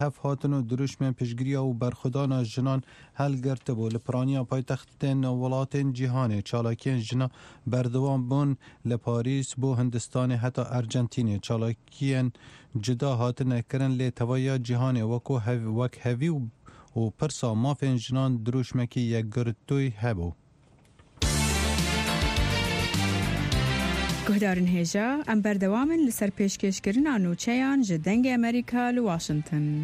هف هاتن و دروشمن پشگریا و برخودان جنان هل گرت بو لپرانیا پایتختن ولاتن جهانه چالاکین جنا بردوان بون لپاریس بو هندستان حتی ارجنتینی چالاکین جدا هاتن کرن لی توایا جهانه وک هوی و پرسا مافین جنان دروشمکی یک گرتوی هبو گهدارن هیجا ام بردوامن لسر پیشکشکرین آنوچهان جدنگ امریکا لواشنطن.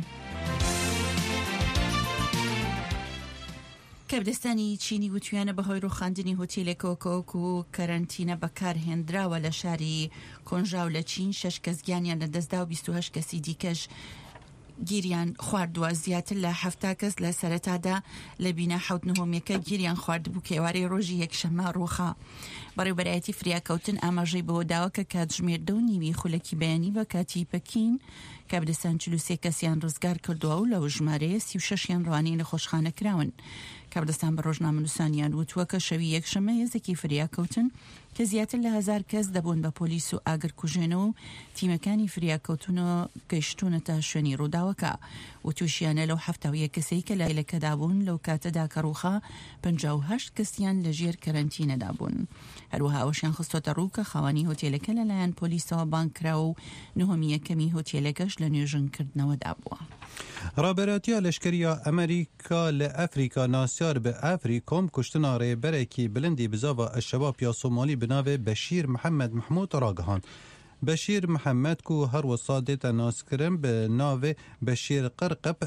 کەبدەستانی چینی وتویانە بەهۆی ڕووخاندنی هۆتێلە کۆکۆک و کەرەنتینە بەکارهێنراوە لە شاری کۆنژاو لە چین 6 کەس گیانیان لەدەستدا و 28 کەسی دیکەش گیریان خواردووە. زیاتر لە 7 کەس لە سەرەتادا لە بینە 7/9 گیریان خواردبوو کێوارەی ڕۆژی یەکشەممە ڕووخا. بەڕێوەبەرایەتی فریاکەوتن ئاماژەی بەوە داوە کە کاتژمێردە و نیوی خولەکی بەیانی بە کاتی پەکین کابدەستان 43 کەسیان ڕزگار کردووە و لەو ژمارەیە 36یان ڕوانین لە خۆشخانە کراون. کابدەستان بە ڕۆژنامەنووسانیان وتووە کە شەوی یەکشەممە هێزێکی فریاکەوتن کە زیاتر لە 1000 کەس دەبوون بە پۆلیس و ئاگرکوژێنەوە و تیمەکانی فریاکەوتنەوە گەیشتونەتە شوێنی ڕووداوەکە و تووشیانە لەو 71 کەسەی کە لایلەکەدا بوون لەو کاتەدا کە ڕووخا 58 کەسیان لەژێر کەرەنتینەدا بوون. هەروەها ئەوەشیان خستۆتە ڕوو کە خاوەنی هۆتێلەکە لەلایەن پۆلیسەوە بانکراوە و 9/1 هۆتێلەکەش لە نوێژنکردنەوەدا بووە. رابراتیا لشکریا امریکا لافریکا ناسیار به افریکوم کشتنا ریبرکی بلندی بزاوا الشباب یا صومالی بناوه بشیر محمد محمود راگهان. بشیر محمد کو هر وصادت ناس کرم به ناوه بشیر قرقب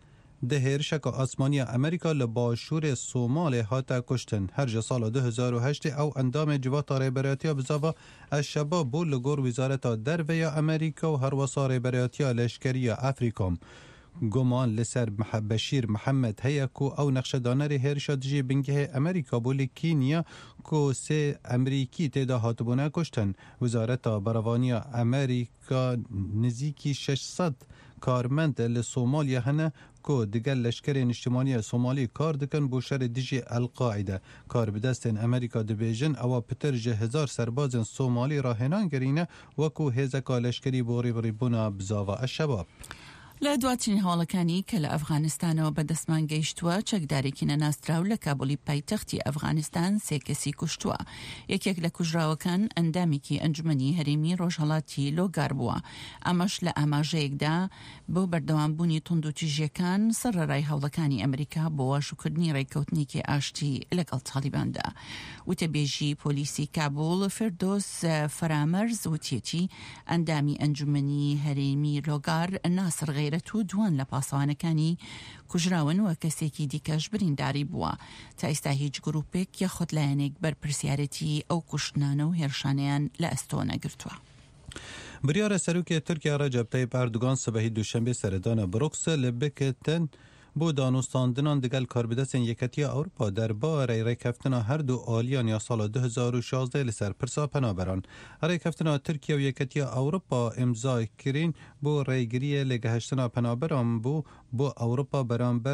دهر شک آسمانی امریکا لباشور صومال هاتا کشتن. هر سال 2008 او اندام جوات ریبراتیا بزاوا الشباب بول لگور وزارت درویا امریکا و هر وصا ریبراتیا لشکریا افریکوم گمان لسر بشیر محمد هيا کو او نقشه دانر هرشاد جي بنگه امریکا بولی کینیا کو سه امریکی تیدا هاتبونه کشتن. وزارت براوانی امریکا نزیکی 600 کارمند لسومالیا هنه کو دیگر لشکر اجتماعی سومالی کار دکن بو شر دیجی القاعده کار بدستن امریکا دبیجن او پتر 1000 سرباز سومالی راهنان گرینه وکو هزکا لشکری بوری بریبونا بزاوا الشباب. لە دواترین هەواڵەکانی کە لە ئەفغانستانەوە بەدەستمان گەیشتووە چەکدارێکی نەناسراو لە کابولی پایتەختی ئەفغانستان 3 کەسی کوشتووە. یەکێک لە کوژراوەکان ئەندامێکی ئەنجومەنی هەرێمی ڕۆژهەڵاتی لۆگار بووە. ئەمەش لە ئاماژەیەکدا بۆ بەردەوامبوونی توند و تیژیەکان سەرڕای هەوڵەکانی ئەمریکا بۆ واشوکردنی ڕێککەوتنێکی ئاشتی لەگەڵ تالیباندا. وتەبێژی پۆلیسی کابول فردۆس فەرامەرز وتێتی ئەندامی ئەنجومەنی هەرێمی لۆگار ناسر غیرەت و دوان لە پاسەوانەکانی کوژراون و کەسێکی دیکەش برینداری بووە. تا ئێستا هیچ گروپێک یەخۆت لایەنێک بەرپرسیارەتی ئەو کوشتنانە و هێرشانیان لە ئەستۆ نەگرتووە. بریارە سەرۆکی تورکیا ڕەجەب تایب ئەردوغان سبەهی دووشەمبێ سەردانە بروکسل لە بکتن بو دانوستاندنان دگل کاربدستن یکتی اروپا درباره ریکفتنا هر دو آلیان یا سال 2016 لسر پرسا پنابران. ریکفتنا ترکیه و یکتی اروپا امضا کرین بو ریگری لگهشتنا پنابران بو اروپا برانبر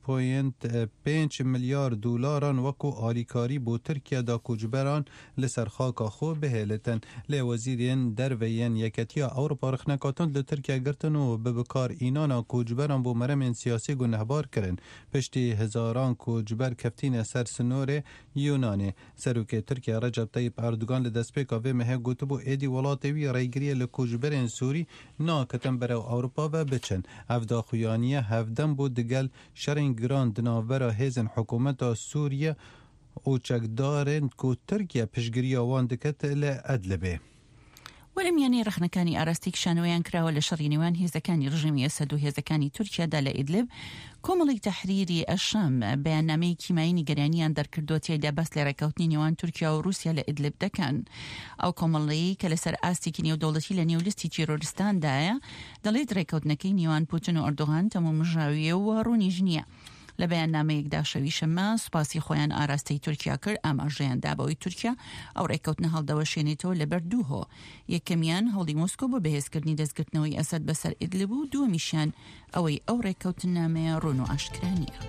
6.5 میلیارد دلاران وکو آلیکاری بو ترکیه دا کوجبران لسر خاکا خوب بهلتن. لوزیرین دروین یکتی اروپا رخنکاتند لترکیه گرتن و ببکار اینانا کوجبران بو مرمین سیاسی گونه هبار کرن. پشتی هزاران کوجبر کفتین سر سنور یونانی. سروک ترکیه رجب طیب اردوغان لدست پیکا و مه گوتو بو ایدی ولاتوی ریگری لکوجبرین سوری نا کتن برو اروپا و بچن. افدا خویانیه هفدن بود دگل شرین گران دناورا هیزن حکومت سوریه او چکدارن که ترکیه پشگری آوان دکت لعدلبه. وەرمیانی ڕخنەکانی ئاراستی کشانەوەیان کراوە لە شەڕی نێوان هێزەکانی ڕژێمی ئەسەد و هێزەکانی تورکیادا لە ئیدلب. کۆمەڵی تەحریری ئەشام بەیاننامەی کیمایی نیگەرانیان دەرکردووە تێدا بەس لە ڕێکەوتنی نێوان تورکیا و رووسیا لە ئیدلب دەکەن. ئەو کۆمەڵەیی کە لەسەر ئاستێکی نێودەوڵەتی لە نێولیستی تیرۆریستاندایە دەڵێت ڕێکەوتنەکەی نێوان پوتین و ئەردۆغان تەمومژاویە و ڕوونیش نییە. لە بەیاننامەیەکدا شەوی شەممە سوپاسی خۆیان ئاراستەی تورکیا کرد ئاماژەیان دابەوەی تورکیا ئەو ڕێکەوتنە هەڵدەوەشێنێتەوە لەبەر دوو هۆ. یەکەمیان هەوڵی مۆسکۆ بۆ بەهێزکردنی دەستگرتنەوەی ئەسەد بەسەر ئیدلب و دووەمیشیان ئەوەی ئەو ڕێکەوتنامەیە ڕوون و ئاشکرا نییە.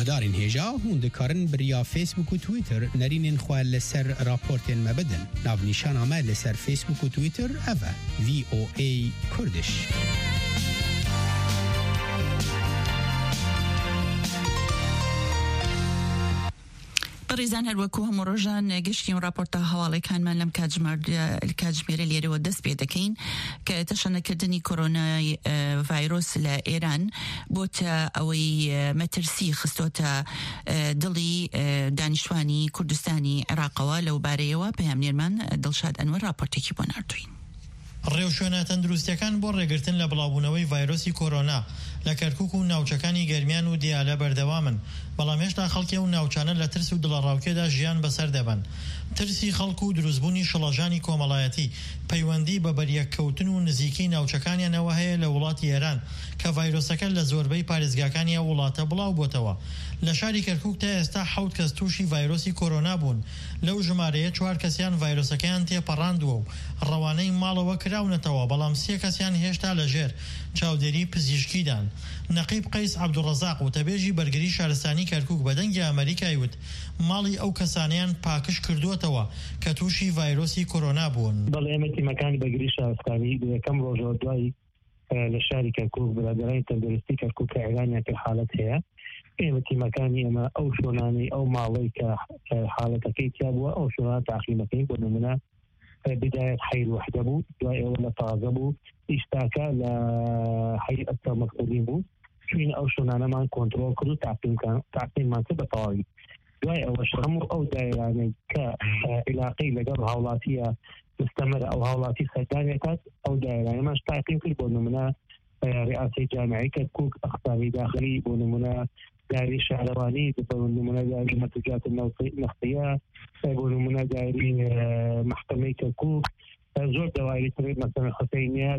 هوادارین هێژا هون دکارن بریا فیسبوک و تویتر نرینین خواه لسر راپورتین مبدن ناو نیشان همه لسر فیسبوک و تویتر اوه VOA کردش. ڕێزان هەروەکو هەموو ڕۆژان گەشتیم راپۆرتە هەواڵێکان لەم کاتژمێرە لێرەوە دەست پێ دەکەین کە تەشەنەکردنی کۆرۆنای ڤایرۆس لە ئێران بۆتە ئەوەی مەترسی خستۆتە دڵی دانیشتوانی کوردستانی عێراقەوە لەو بارەیەوە پەیامنێرمان دڵشاد ئەنوەر راپۆرتێکی بۆ ناردووین. ڕێوشوێنە تەندروستیەکان بۆ ڕێگرتن لە بڵاوبوونەوەی ڤایرۆسی کۆرۆنا لە کەرکووک و ناوچەکانی گەرمیان و دیالە بەردەوامن، بەڵام هێشتا خەڵکی و ناوچانە لە ترس و دڵەڕاوکێدا ژیان بەسەر دەبن. ترسی خەڵک و دروستبوونی شڵەژانی کۆمەڵایەتی پەیوەندی بە بەریەککەوتن و نزیکی ناوچەکانیانەوە هەیە لە وڵاتی ئێران کە ڤایرۆسەکە لە زۆربەی پارێزگاکانی ئەو وڵاتە بڵاو بۆتەوە. لە شاری کەرکووک تا ئێستا 7 کەس تووشی ڤایرۆسی کۆرۆنا بوون. لەو ژمارەیە 4 کەسیان ڤایرۆسەکەیان تێپەڕاندووە و ڕەوانەی ماڵەوە کراونەتەوە، بەڵام 3 کەسیان هێشتا لەژێر چاودێری پزیشکیدان. نەقیب قەیس عەبدوڕەزاق وتەبێژی بەرگری شارستانی کەرکووک بەدەنگی ئەمریکای وت ماڵی ئەو کەسانیان پاکش کردووەتەوە کە تووشی ڤایرۆسی کۆرۆنا بوون. بەڵێ ئێمە تیمەکانی بەرگری شارستانی یەکەم ڕۆژەوە دوای لە شاری کەرکووک برادەرانی تەندروستی کەرکووک کە ئێرانیان پێ حالەت هەیە، ئێمە تیمەکانی ئێمە ئەو شوێنانەی ئەو ماڵەی کە حالەتەکەی تیا بووە ئەو شوێنان تاقیمەکەین بۆ نمونە بداية حي الوحدة بو دواء ولا طازة بو اشتاكا لحي أكثر مقصودين بو شوين أو شنانا ما كنترول كدو تعقيم ما تبا طوالي دواء أو شرمو أو دائراني كإلاقي لقر هولاتية مستمرة أو هولاتي سجانية أو دائراني ما اشتاقين كل بو نمنا رئاسي جامعي كتكوك أخطاري داخلي بو نمنا داري شهرواني بنمونا داري منتجات النفطية بنمونا داري محكمة كركوك زور دوائر تريد مثلا حسينيات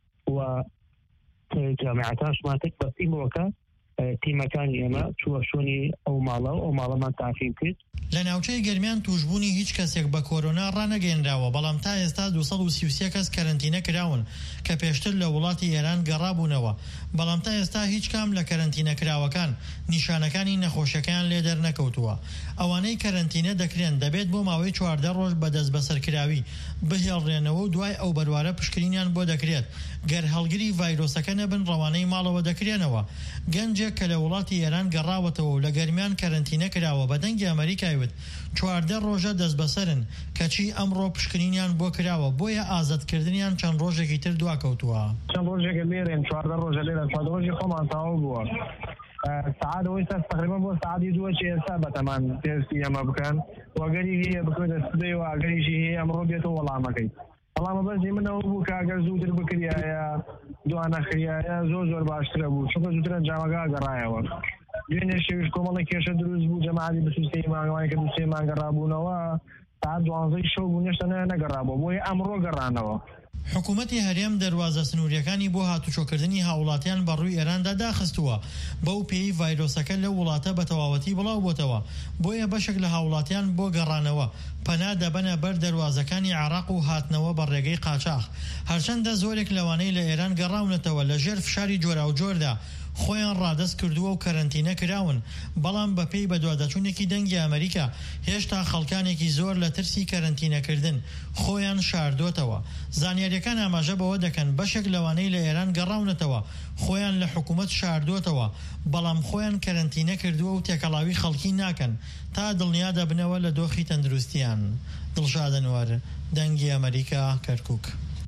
وجامعتان شماتك بس إمروكا تیمەکانی ئێمە چووەشۆنی ئەو ماڵەمان تعقیم کرد. لە ناوچەی گەرمیان توشبوونی هیچ کەسێک بە کۆرۆنا ڕانەگەێنراوە، بەڵام تا ئێستا 233 کەس کەرەنتینە کراون کە پێشتر لە وڵاتی ئێران گەڕابوونەوە، بەڵام تا ئێستا هیچ کام لە کەرەنتینە کراوەکان نیشانەکانی نەخۆشیەکان لێ دەرنەکەوتووە. ئەوانەی کەرەنتینە دەکرێن دەبێت بۆ ماوەی 14 ڕۆژ بەدەست بەسەرکراوی بهێڵڕێنەوە و دوای ئەو بەروارە پشکنینیان بۆ دەکرێت. گەر هەڵگری ڤایرۆسەکە نەبن ڕەوانەی ماڵەوە دەکرێنەوە. گەنجێک کە لە وڵاتی ئێران گەڕاوەتەوە و لە گەرمیان کەرەنتینە کراوە بەدەنگی ئەمریکای وت 14 ڕۆژە دەست بەسەرن کەچی ئەمڕۆ پشکنینیان بۆ کراوە، بۆیە ئازادکردنیان چەند ڕۆژێکی تر دواکەوتووە. چەند ڕۆژێکە لێرێن 14 ڕۆژە لێرە 14 ڕۆژی خۆمان تەواو بووە. سعات ئێستا تقریبا بۆ سعاتی 2 ئێستا بەتەمان تێستی ئەمە بکەن وەگەری هەیە بکوێتە سبەی و ئەگەریشی هەیە ئەمڕۆ بێتەوە وەڵامەکەی. وەڵامە بەسێ منەوە بوو کە ئەگەر زووتر بکریایە دوانەخریایە زۆر باشترە بوو، چونکە زووتر ئەنجامەکە گەڕایەوە. دوێنێ شێویش کۆمەڵی کێشە دروست بوو، جەماعەتی بەسووسەی مانگەوانی کە دووسێ مانگە ڕابوونەوە ساعت 12 شەو بوو نێشتە نەگەڕابووە، بۆیە ئەمڕۆ گەڕانەوە. حکوومەتی هەرێم دەواازە سنووریەکانی بۆ هاتوچۆکردنی هاوڵاتیان بەڕووی ئێراندا داخستووە، بەو پێی ڤایرۆسەکە لە وڵاتە بە تەواوەتی بڵاو بۆتەوە، بۆیە بەشێک لە هاوڵاتیان بۆ گەڕانەوە پەنا دەبەنە بەر دەواازەکانی عێراق و هاتنەوە بە ڕێگەی قاچاغ. هەرچەندە زۆرێک لەوانەی لە ئێران گەڕاونەتەوە لە ژێر فشاری جۆرا و جۆردا خۆیان ڕادەست کردووە و کەرەنتینە کراون، بەڵام بەپێی بەدوادەچوونێکی دەنگی ئەمریکا هێشتا خەڵکانێکی زۆر لە ترسی کەرەنتینەکردن خۆیان شاردۆتەوە. زانیاریەکان ئاماژە بەوە دەکەن بەشێک لەوانەی لە ئێران گەڕاونەتەوە خۆیان لە حکوومەت شاردۆتەوە، بەڵام خۆیان کەرەنتینە کردووە و تێکەڵاوی خەڵکی ناکەن تا دڵنیا دەبنەوە لە دۆخی تەندروستیان. دڵشاد ئەنوەر، دەنگی ئەمریکا، کەرکووک.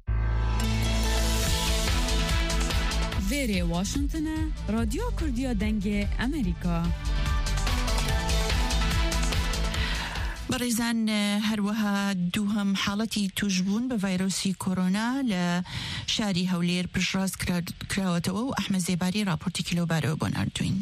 وێرێ واشنگتنە، رادیۆ کوردیە دەنگێ ئەمریکا. بەڕێزان هەروەها دووهەم حاڵەتی توشبوون بە ڤایرۆسی کۆرۆنا لە شاری هەولێر پشتڕاست کراوەتەوە و ئەحمەد زێباری راپۆرتێکی لەوبارەوە بۆ ناردووین.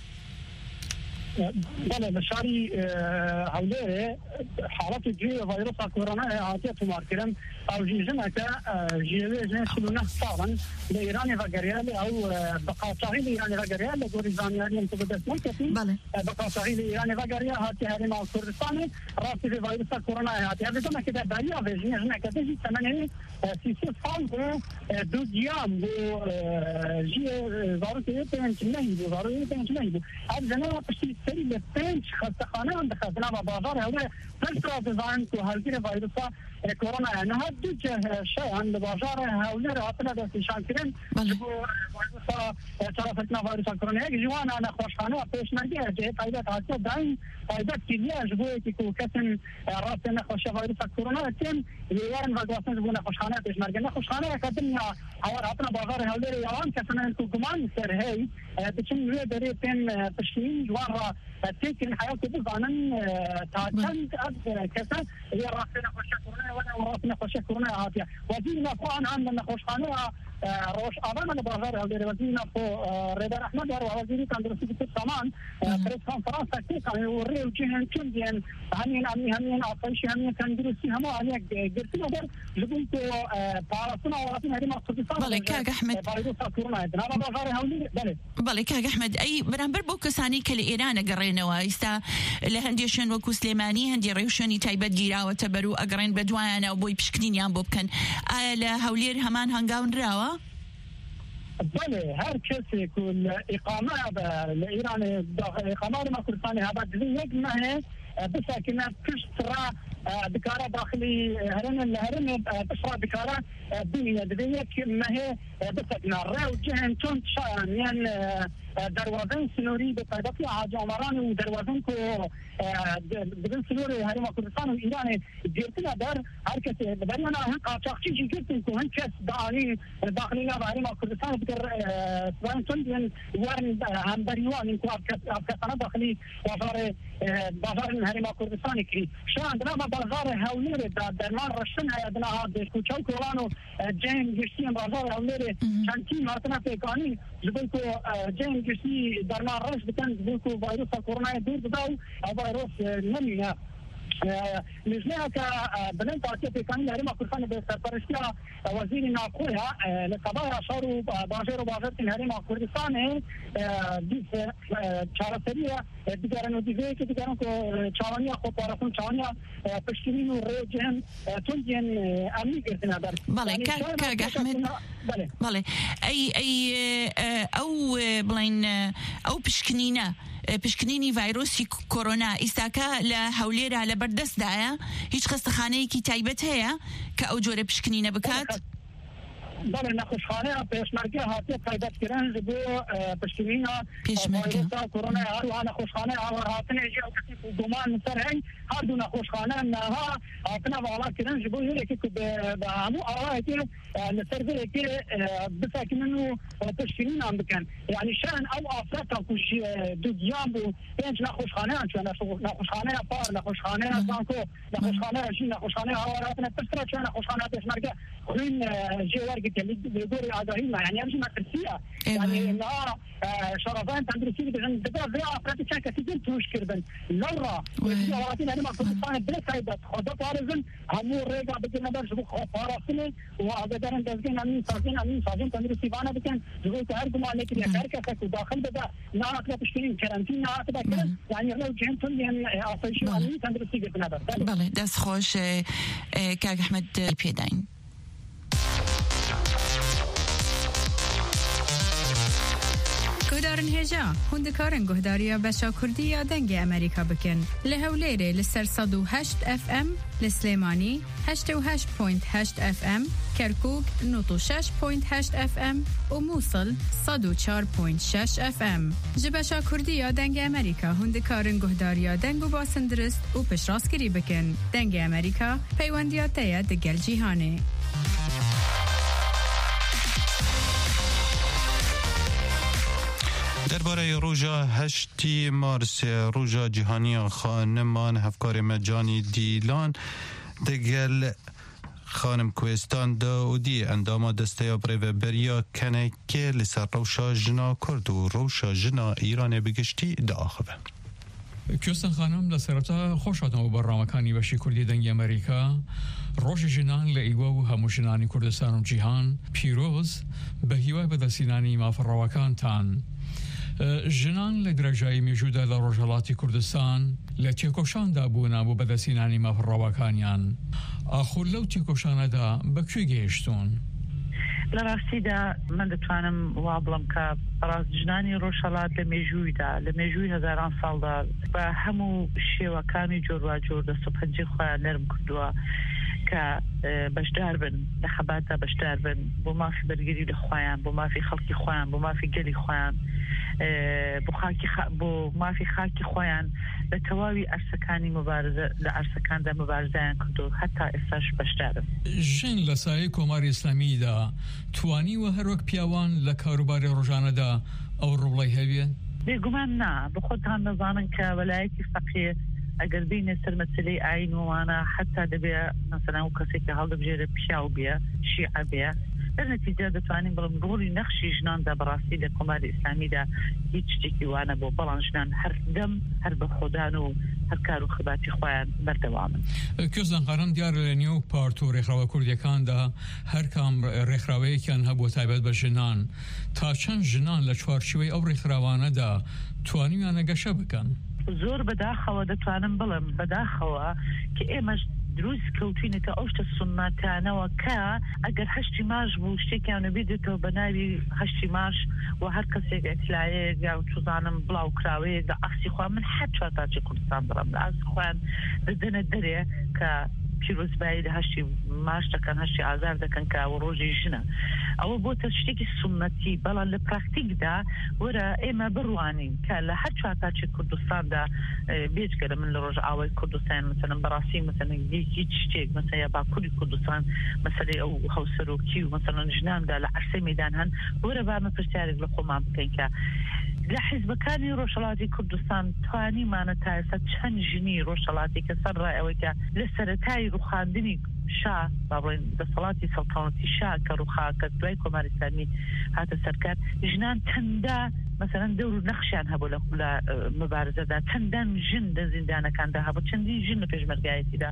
بله بشاری هەولێرێ حاڵەتی جوێ ڤایرۆسا کۆرۆنا هاتیە تومارکردن ئەو ژنەکە ژێوێژنە 39 ساڵن لە ئێرانی ڤەگەریا ئەو بە قاچاغی لە ئێرانی ڤەگەریا لە گۆری زانیاریان کە بەدەست نەکەتی بە قاچاغی لە ئێرانی ڤەگەریا هاتی هەرێما کوردستانی ڕاستی ڤایرۆسا کۆرۆنا هاتیە بێتەمە کە دەباریا ڤێژنە ژنەکە دەژی تەمەنێ 33 ساڵ بۆ دوو گیان بۆ ژێ زارۆکێ پێنج نەهی بوو زارۆکێ پێنج نەهی بوو هەر ژنە پشتی سری لپنج خستخانه هم دخلنا و بازار هوا پس دزاین تو هالگیر ویروسا کرونا نه دو جه شان بازار هوا راتنا دستشان کردن ویروسا طرفتنا ویروسا کرونا جوان انا خوشخانه پیش نگه جه پیدا هست داین پیدا کلیه جبوی که کسن راتنا خوش ویروسا کرونا تیم یان و گفتن جبونا خوشخانه پیش نگه خوشخانه کدنیا او راتنا بازار هوا یان کسن گمان سر هی بچن روی دری تن تشکیل جوان را تیکن حیات بزنن تا چند از کسان یه راتنا خوش کرونا و راتنا خوش کرونا هاتیا وزیر نفوان هم من خوشخانه روش آدم بازار هلدر وزیر نفو رضا احمد و وزیر تندرستی که سامان پرس کنفرانس تکلیف و ریو جهان چون دیان همین آسایشی همین تندرستی همه آنیا گرتی ندار جبون تو پاراسنا و راتنا هدیم اقتصاد بله کاغ احمد ویروس کرونا هدنا بازار هلدر بله کاغ احمد ای برانبر بو کسانی که ایران قرینه وایستا لهندیشن و کوسلیمانی هندی ریوشنی تایبت گیرا و تبرو اقرین بدوانه و بوی پشکنین یان بوبکن آل هولیر همان هنگاون راوا بله هر کسی که اقامه ایران اقامه ما کردستان هذا یک ماه بس كنا تشترى بكارة داخلي هرم تشترى بكارة بنية دبية ما هي بس كنا راو جهن تون شان يعني دروازن سنوري بقيادتي حاج عمران ودروازن كو بدن سنوري هرم كردستان وإيران جيرتنا در هر كسي برينا هن قاچاقچي جيرتن كو هن كس داني داخلي هرم كردستان بكر سوان تون دين وارن هم بريوان كو افكاسنا داخلي بازار هرم كردستان كي شان دنا بازار هولير درمان رشن هيدنا هاد كوچاو كولانو جين جيشتين بازار هولير شانتي مرتنا بيكاني جبلكو جين جيشتي درمان رش بتن جبلكو فيروس كورونا دور بداو فيروس نمينا نجمعها كبنان بارتيا بيكاني هرم كردستان بسرپرشتيا وزير ناقوها لقضايا شارو باجرتين هرم كردستان ديس چارسريا دیگران دیگه که دیگران که چاوانی خود پاراسون چاوانی پشترین و ریجن تونجین امنی گرفتن در. بله که احمد. بله ای او بلین او پشکنینی ویروسی کرونا استاکا لحولیر على بردست دایا هیچ خستخانه کی تایبت هیا که او جور پشکنینه بکات. بله نخوشخانه پیشمرگی هاتی پیدا کردن بو پشتیمینا ویروس کرونا هر و نخوشخانه هاتن اجازه که گمان سر هی هر دو نخوشخانه نها هاتنا والا کردن جبو یکی که به همو آرای که نسرده که بساکننو پشتیمینا بکن یعنی شان او افراد کش دو دیام بو پنج نخوشخانه چون نخوشخانه پار نخوشخانه زانکو نخوشخانه جی نخوشخانه هاتنا پسرا چون نخوشخانه پیشمرگی خوین جوار بيقول آگاهی ما يعني أمشي مدرسية يعني إنها شرفان تدريسية بجن بدأ بيع أفراد شان كثير توش كردن لورا ويجي أنا ما كردستان بلا سايدة خدت عارزن همو رجع بجن بدر جبوا خباراتنا وأقدرن دزجن أمين سازين تدريسي بانا بكن جبوا تهرب عليك يا كاركة وداخل بدأ لا أكلت تشترين كرنتين لا أكلت يعني لو جهنتون يعني أصيشوا أمين تدريسي جبنا بدر. بله دست خوش كاغ أحمد پیداین. گهدارن هجا هندکارن گهداریا بشا کردی یا دنگ امریکا بکن لهولیره لسر 108 اف ام لسلیمانی 88.8 اف ام کرکوک 96.8 اف ام و موصل 104.6 اف ام جبشا کردی یا دنگ امریکا هندکارن گهداریا دنگ و باسندرست و پشراسکری بکن دنگ امریکا پیوندیاتیا دگل جیهانه درباره روژا 8 مارس روژا جهانی خانمان هفکار مجانی دیلان دگل خانم کوهستان داودی اندام دسته بریو بریا کنه که لسر روشا جنا کرد و روشا جنا ایران بگشتی داخبه کوهستان خانم لسرتا خوش آدم و برنامه‌کانی بشی کردی دنگ امریکا روش جنان لایوا و همو جنانی کردستان و جهان پیروز به هیوای بدسینانی مافروکان تان جنان لدرجه موجوده لروجلات کردستان لتیکوشان دابونا و بدسینانی مافروکانیان آخر لو تیکوشان دا بکوی گیشتون لە ڕاستیدا من دەتوانم وا بڵم کە ڕاستژنانی ڕۆژهەڵات لە مێژوویدا لە مێژووی هەزاران ساڵدا بە هەموو شێوەکانی جۆرواجۆر دەست و پەنجەی خۆیان نەرم کردووە کە بەشدار بن لە خەباتدا بەشدار بن بۆ مافی بەرگری لە خۆیان بۆ مافی خەڵکی خۆیان بۆ مافی گەلی خۆیان بۆ مافی خاکی خۆیان لە تەواوی ئەرسەکانی مبارزە لە ئەرسەکاندا مبارزایان کردو هەتا ئێستاش بەشدارن. ژن لە سایەی کۆماری ئیسلامیدا توانی و هەروەک پیاوان لە کاروباری ڕۆژانەدا ئەو ڕوڵی هەبێ؟ بێگومان نا بخۆتان دەزانن کە وەلایەتی فەقیه ئەگەر بینە سەر مەسەلەی ئاین وانە حتا دەبێ مەسەلا و کەسێک کە هەڵدەبژێرە پیاو بێ شیعە بێ در نتیجە دەتوانین بڵم ڕۆڵی نەخشی ژناندا بەڕاستی لە کۆماری ئیسلامیدا هیچ شتێکی وانە بۆ بەڵام ژنان هەر دەم هەر بە خۆدان و هەر کار و خباتی خۆیان بەردەوامن. کێزانقارم دیارە لە نێو پارت و ڕێکخراوە کوردیەکاندا هەر کام ڕێکخراوەیەکیان هەبوو تایبەت بە ژنان تا چەند ژنان لە چوارچوەی ئەو ڕێکخراوانەدا توانیویانە گەشە بکەن؟ زۆر بەداخەوە دەتوانم بڵم بەداخەوە کە ئێمەش دروست کەوتینەکە ئەو شتە سونەتانەوە کە ئەگەر هەشتی ماش بوو شتێکیان بێتەوە بە ناوی هەشتی ماش و هەر کەسێک ئەتلایەک یا توزانم بڵاو کراوەیەک لە ئاسی خوا من هەر چوارتاچی کوردستان بڕم لە ئاسی خۆیان دەدەنە دەرێ کە پیرۆزبایی لە هەشتی ماش دەکەن هەشتی ئازار دەکەن کە ئەوە ڕۆژی ژنە ئەوە بۆتە شتێکی سونەتی بەڵام لە پراکتیکدا وەرە ئێمە بڕوانین کە لە هەر چوارتاچی کوردستاندا بێجگەرە من لە ڕۆژ ئاوای کوردستان مثلا بەڕاستی مثلا هیچ شتێک مثلا یا باکووری کوردستان مەسەلەی ئەو هەوسەرۆکی و مثلا ژناندا لە عەرسەی مەیدان هەن وەرە بامە پرسیارێک لە خۆمان بکەین کە لە حیزبەکانی ڕۆژهەڵاتی کوردستان توانیمانە تا ئێستا چەند ژنی ڕۆژهەڵاتی کە سەر ڕای کە لە سەرەتای ڕوخاندنی شا باڵێن دەسەڵاتی سەڵتانەتی شا کە ڕوخاکە دوای کۆماری ئیسلامی هاتە سەرکار ژنان چەندە مثلا دەور و نەخشیان هەبوو لە مبارزەدا چەندان ژن لە زیندانەکاندا هەبوو چەندین ژن لە پێشمەرگایەتیدا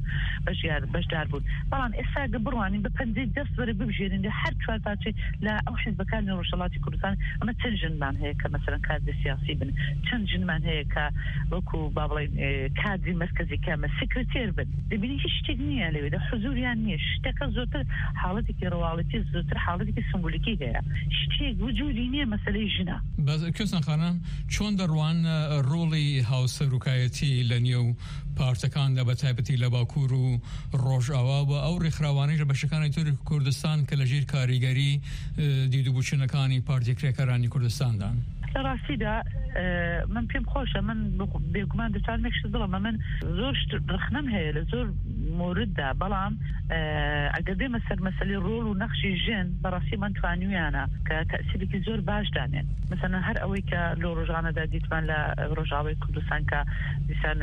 بەشدار بوون بەڵام ئێستا بڕوانین بە پەنجەی دەست وەرە ببژێرین لە هەر چوارتاچێ لە ئەو حیزبەکانی ڕۆژهەڵاتی کوردستان ئەمە چەند ژنمان هەیە کە مثلا کادری سیاسی بن چەند ژنمان هەیە کە وەکو با بڵێن کادری مەرکەزی کامە سکرتێر بن دەبینی هیچ شتێک نییە لەوێدا حزوریان نییە شتەکە زۆرتر حاڵەتێکی ڕواڵەتی زۆرتر حاڵەتێکی سمبولیکی هەیە شتێک وجودی نییە مەسەلەی ژنە. کێسان خانم چۆن دەڕوان ڕۆڵی هاوسەرۆکایەتی لە نێو پارتەکاندا بە تایبەتی لە باکوور و ڕۆژئاوا بە ئەو ڕێکخراوانەی لە بەشەکانی تۆری کوردستان کە لە ژێر کاریگەری دیدوبووچوونەکانی پارتی کرێکەرانی کوردستاندان؟ لە ڕاستیدا من پێم خۆشە من بێگومان دەتوان مێکشت بڵم من زۆر رخنەم هەیە لە زۆر مورددا بەڵام ئەگەر دێمە سەر مەسەلەی ڕۆڵ و نەخشی ژن بەڕاستی من توانیویانە کە تەئسیرێکی زۆر باش دانێن مثلا هەر ئەوەی کە لە ڕۆژانەدا دیتمان لە ڕۆژاوای کوردستان کە دیسان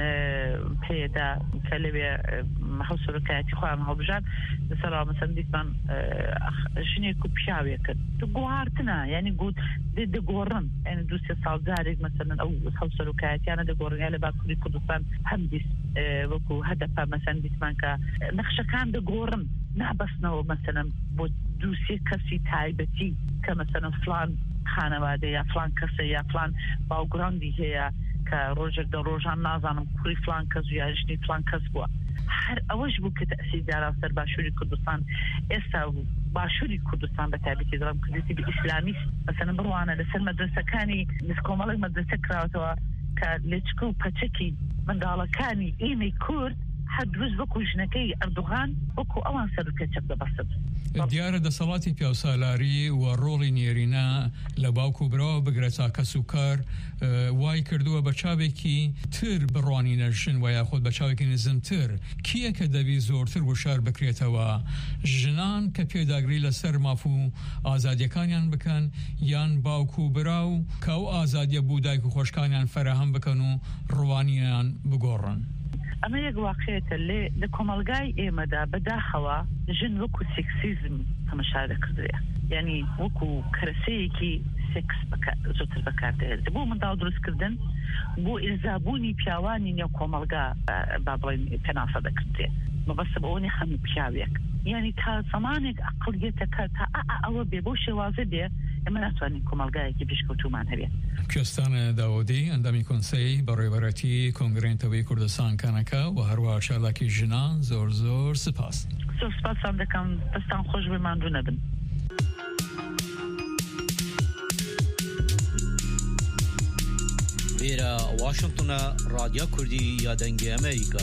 پێدا کە لەوێ هەوسەرۆکایەتی خۆیان هەڵبژان لەسەرەوە مثلا دیتمان ژنێک و پیاوێکن گوهارتنە یعنی دەگۆڕن دوسێ ساڵجارێک مثلا ئەو هەوسەرۆکایەتیانە دەگۆڕنیا لە باکووری کوردستان هەم بیست وەکو هەدەفە مثلا دیتمان کە نەخشەکان دەگۆڕن نابەستنەوە مثلا بۆ دووسێ کەسی تایبەتی کە مثلا فلان خانەوادە یا فلان کەسە یا فلان باوگراندی هەیە کە ڕۆژێک دە ڕۆژان نازانم کوڕی فلان کەس و یا ژنی فلان کەس بووە هەر ئەوەش بوو کە تەئسیردارا سەر باشووری کوردستان ئێستا باشووری کوردستان بە تایبەتی دڵم کردێتی بە ئیسلامیست مثلا بڕوانە لەسەر مەدرسەکانی کۆمەڵێک مەدرسە کراوەتەوە کە لێچکە و پەچەکی منداڵەکانی ئێمەی کورد هەر دروست وەکو ژنەکەی ئەردوغان وەکو ئەوان سەرکەچەک دەبەستن. دیارە دەسەڵاتی پیاوسالاری و ڕۆڵی نێرینە لە باوک و برەوە بگرە چاکەس و کار وای کردووە بە چاوێکی تر بڕوانینە ژن و یاخود بە چاوێکی نزمتر کیە کە دەبی زۆرتر وشار بکرێتەوە ژنان کە پێداگری لەسەر ماف و ئازادیەکانیان بکەن یان باوک و براو کە ئەو ئازادیە بوو دایک و خۆشکانیان فەرەهەم بکەن و ڕوانیان بگۆڕن؟ ئەمە یەک واقعێتە لە کۆمەلگای ئێمەدا بەداخەوە ژن وەکو سێکسیزم هەمەشا دەکردرێ یعنی وەکو کەرەسەیەکی سێکس زۆرتر بەکاردێت بۆ منداڵ دروستکردن بۆ ئێرزابوونی پیاوانی نێو کۆمەلگا با بڵێن پێناسە دەکردێت مەبەستە بەوەنی هەموو پیاوێک یعنی تا زمانێک عەقڵیەتەکە تا ئەوە بێ بۆ شێوازە بێ ئێمە ناتوانین کۆمەلگایەکی پێشکەوتومان هەبێت. کوێستانە داوودی ئەندامی کۆنسەی بەڕێوەبەرەتی کۆنگرێنتەوەی کوردستان کانەکە و هەروە چالاکی ژنان زۆر سپاس. زۆر سپاسان دەکەم دەستان خۆش بێ ماندوو نەبن. إلى واشنطن راديو كردي يا دنجي أمريكا.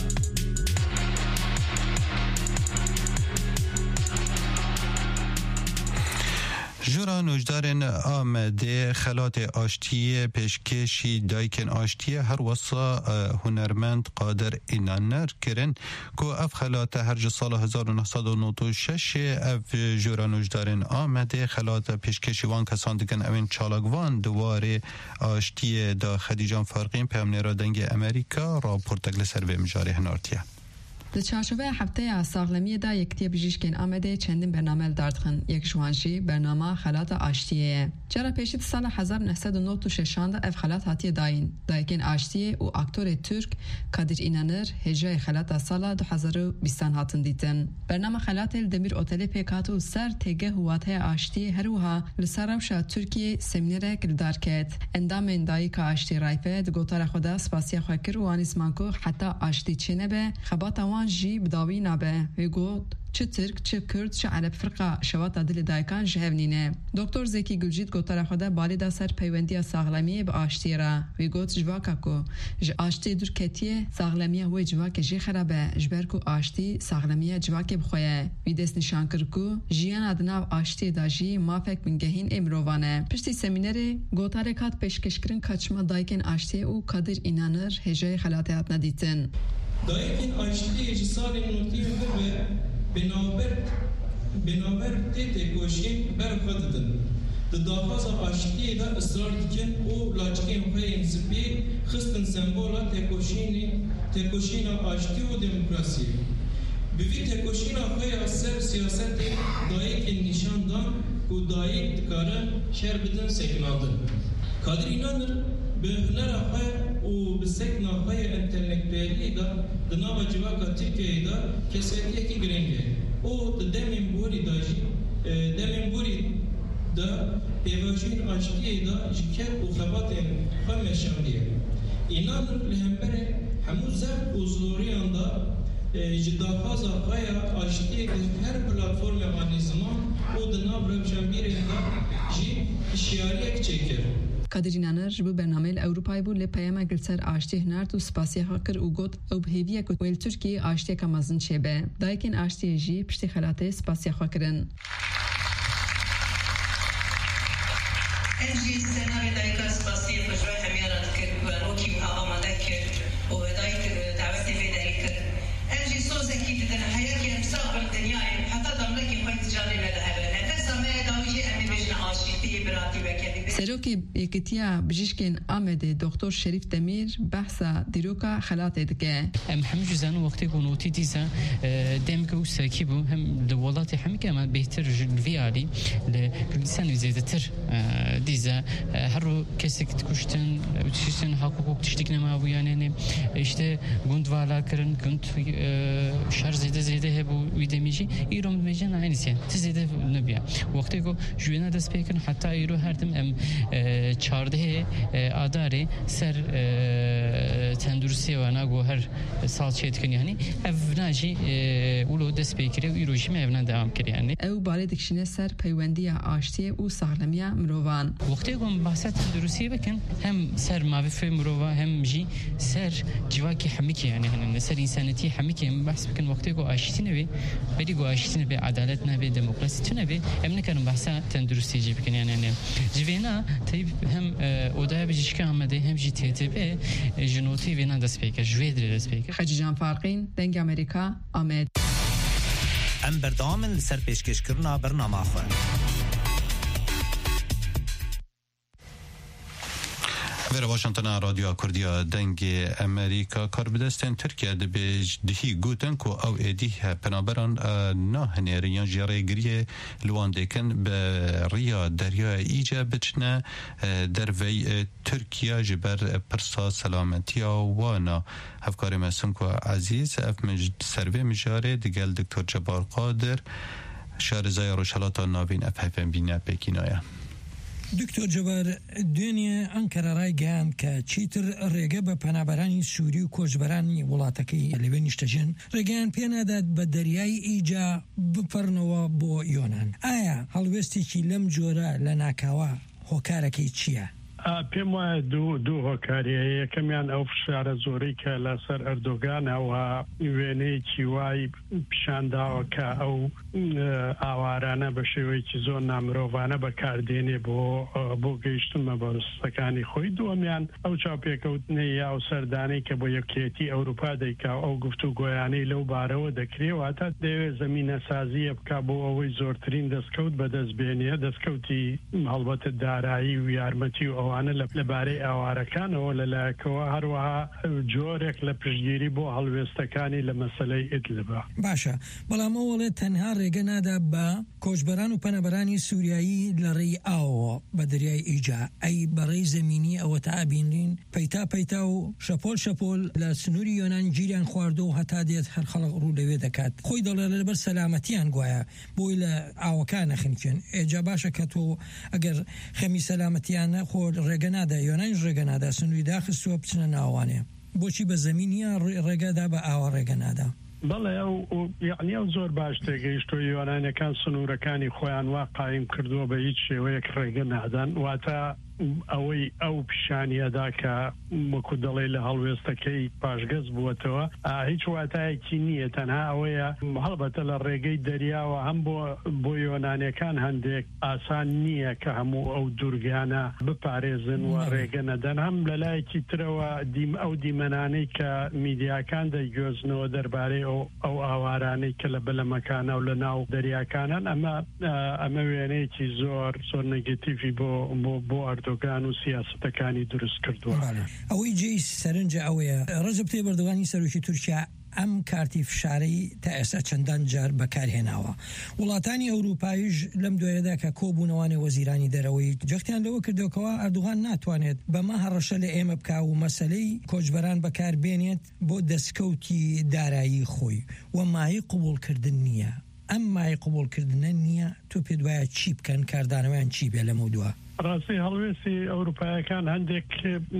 جورا نوجدارن آمده خلات آشتی پیشکشی دایکن آشتی هر وصا هنرمند قادر اینانر کرن که اف خلات هر سال 1996 اف جورا نوجدارن آمده خلات پیشکشی وان کسان دکن اوین چالاگوان دواره آشتی دا خدیجان فارقین پیامنی را دنگ امریکا را پرتگل سر به مجاره هنارتیه. در چارچوب هفته ساغلمی دا یکتی بجیشکن آمده چندین برنامه دارتخن یک جوانجی برنامه خلات آشتیه جرا پیشید سال 1996 اف خلات هاتی دایکن آشتیه و اکتور ترک کادر اینانر هجای خلات سال 2020 هاتن دیتن برنامه خلات دمیر اوتل پیکاتو سر تگه هواته آشتی هروها لسراوشا ترکیه سمینره کلدارکت اندام دایک آشتی رایفت گوتار خدا سپاسی خوکر و آنیسمانکو حتی آشتی چنه به خبات جی بداوی نبه ویگوت چه ترک چه کرد چه عرب فرقه شوات دل دایکان جهونینه دکتر زکی گلجیت گوتر خدا بالی سر پیوندی ساغلمی به آشتی را ویگوت جواکا کو آشتی دور کتیه ساغلمی و جواک جی خرابه جبر کو آشتی ساغلمی جواک بخواه ویدس نشان کرد کو جیان ادناو آشتی داجی مافک بنگهین امروانه پشتی سمینری گوتر کات پیشکش کرن کچما دایکن آشتی و کادر اینانر هجای خلاتیات ندیتن دایکن آشتی اجسال نوتی و بنابر تیت کوشین برخواددن داخاز آشتی دا اصرار دیکن و لاجکین خواه سپی خستن سمبولا تکوشین آشتی و دموکراسی بوی تکوشین خواه سر سیاست دایکن نشان دان و دایک دکارن شر بدن سکنادن کادر اینانر به هنر خواه و به سکنا خواه انتلکتویلی دا دناو جواکا ترکیه دا کسیتیه کی گرنگه او دمین بوری دا پیوشین آشتیه دا جکر و خبات خمشاندیه اینان لهمبره همو زرد و زوریان دا جداخازا خوایا آشتیه هر پلاتفورم آنی زمان و دناو روشنبیره دا جی اشیاریه چکر کادر اینانر جبو برنامه اروپایی بو لپیام گلسر آشتی هنرد و سپاسی حقر و گوت او بهیویه که ویل ترکی آشتی کمازن چه به دایکن آشتی جی پشتی خلاته سپاسی حقرن انجی سنوی دایکا سپاسی فجوه همیارات کرد و روکی و آماده کرد و دایک دعوتی فیدری کرد انجی سوزکی دیدن حیاتی امساق الدنیای حتی دملکی خواهد جانی ندهبه نتسامه داویجی امی بجن آشتی براتی وکدی سروکی یکتیا بجیشکن آمده دکتر شریف دمیر بحثا دیروکا خلاته دکه هم جزان وقتی گونوتی دیزا دمکو ساکیبو هم دولات همی که ما بهتر ویالی لکردستان زیاده تر دیزا هر رو کسی که تکشتن تشتن حقوق تشتیک نماویانه نه işte گوند والا کرن گوند شر زیاده هبو ویدمیجی ایران میجن aynısı تزیده نبیا وقتی کو جوینا دست پیکن حتی ایرو هر دم چارده آداری سر تندرسی و نگو هر سال چیت کنی یعنی افناجی اولو دست بکره و ایروجی می‌افنان دوام کری یعنی او بالی دکشینه سر پیوندی آشتی و سالمی مروان وقتی کم بحث تندرسی بکن هم سر معرف مروان هم جی سر جواکی حمیکی یعنی هن سر انسانیتی حمیکی هم بحث بکن وقتی کو آشتی نبی بدی کو آشتی نبی عدالت نبی دموکراسی نبی هم نکردم بحث تندرسی جی بکن یعنی جوینا تیب هم اودای بجیشکه آمده هم جی تیتب جنوتی وینا دست پیکر جویدر دست پیکر خدیجان فارقین دنگ امریکا آمد ام بردامن سر پیشکش کرنا برنامه خواه در واشنطن رادیو کردیا دنگ امریکا کاربدستن ترکیه دهی گوتن کو او ادیه پنابران ناهنریان جریگری لوان دکن به ریا دریا ایجا بچنه در وی ترکیه جبر پرسا سلامتی وانا افکار مسون کو عزیز اف سروی مجاره دیگل دکتر جبار قادر شارزای روشالات ناوین افهفن بینه بکینایا دکتر جبار دنیا انکره رای گیان که چیتر ریگه به پنابرانی سوری و کوچبرانی ولاتکی لیوی نشتجن ریگیان پیانه داد به دریای ایجا بپرنوا بو یونان آیا هلوستی که لم جوره لناکاوا هوکارکی چیه؟ پێم وایە دوو هۆکاریە یەکەمیان ئەو فشارە زۆرەی کە لەسەر ئەردۆگانەوە وێنەیەکی وای پیشانداوە کە ئەو ئاوارانە بە شێوەیەکی زۆر نامرۆڤانە بەکاردێنێ بۆ گەیشتنمە بەڕستەکانی خۆی. دووەمیان ئەو چاوپێکەوتنەی یا و سەردانەی کە بۆ یەکێتی ئەوروپا دەیکا ئەو گفتوگۆیانەی لەو بارەوە دەکرێواتە دەوێت زەمینە سازیە بکا بۆ ئەوەی زۆرترین دەستکەوت بەدەستبێنێ دەستکەوتی هەڵبەتە دارایی و یارمەتی و ئەوانە لەبارەی ئاوارەکانەوە لەلایەکەوە هەروەها جۆرێک لە پشتگیری بۆ هەڵوێستەکانی لە مەسەلەی ئیدلبە. باشە بەڵام ئەوڵێت تەنها ڕێگە نادا بە کۆچبەران و پەنەبەرانی سووریایی لە ڕێی ئاوەوە بە دەریای ئیجا ئەی بەڕێی زەمینی ئەوە تا ئابینین پەیتا و شەپۆل لە سنووری یۆنان گیریان خواردە و هەتا دێت هەر خەڵق ڕوو لەوێ دەکات. خۆی دەڵێ لەبەر سەلامەتیان گوایە بۆی لە ئاوەکان نەخنکێن. ئێجا باشە کە تۆ ئەگەر خەمی سەلامەتیانە خۆ ڕێگە نادا یۆنانیش ڕێگە نادا سنووری داخستووە بچنە ناوانێ بۆچی بە زەمینیە ڕێگەدا بە ئاوە ڕێگە نادا؟ بەڵێ یعنی ئەو زۆر باش تێگەیشتۆ یۆنانیەکان سنوورەکانی خۆیان وا قایم کردووە بە هیچ شێوەیەک ڕێگە نادان واتە ئەوەی ئەو پیشانیەدا کە وەکو دەڵێ لە هەڵوێستەکەی پاشگەز بووەتەوە هیچ واتایەکی نییە تەنها ئەوەیە هەڵبەتە لە ڕێگەی دەریاوە هەم بۆ یۆنانیەکان هەندێک ئاسان نییە کە هەموو ئەو دوورگیانە بپارێزن و ڕێگە نەدەن هەم لەلایەکی ترەوە ئەو دیمەنانەی کە میدیاکان دەیگوێزنەوە دەربارەی ئەو ئاوارانەی کە لە بەلەمەکانە و لە ناو دەریاکانن ئەمە وێنەیەکی زۆر نەگەتیڤی بۆ ئەردۆگان و سیاستەکانی دروست کردووە. ئەوەی جێی سەرنجە ئەوەیە ڕەجەب تەیب ئەردۆغانی سەرۆکی تورکیا ئەم کارتی فشارەی تا ئێستا چەندان جار بەکارهێناوە. وڵاتانی ئەوروپایش لەم دوایەدا کە کۆبوونەوانی وەزیرانی دەرەوەی جەختیان لەوە کردەوەکەوە ئەردوغان ناتوانێت بەمە هەڕەشە لە ئێمە بکا و مەسەلەی کۆچبەران بەکاربێنێت بۆ دەستکەوتی دارایی خۆی و مای قبولکردن نییە. ئەم مای قبولکردنە نییە تۆ پێ دوایە چی بکەن کاردانەوەیان چی بێ لەمە دووە؟ ڕاستی هەڵوێستی ئەوروپایەکان هەندێک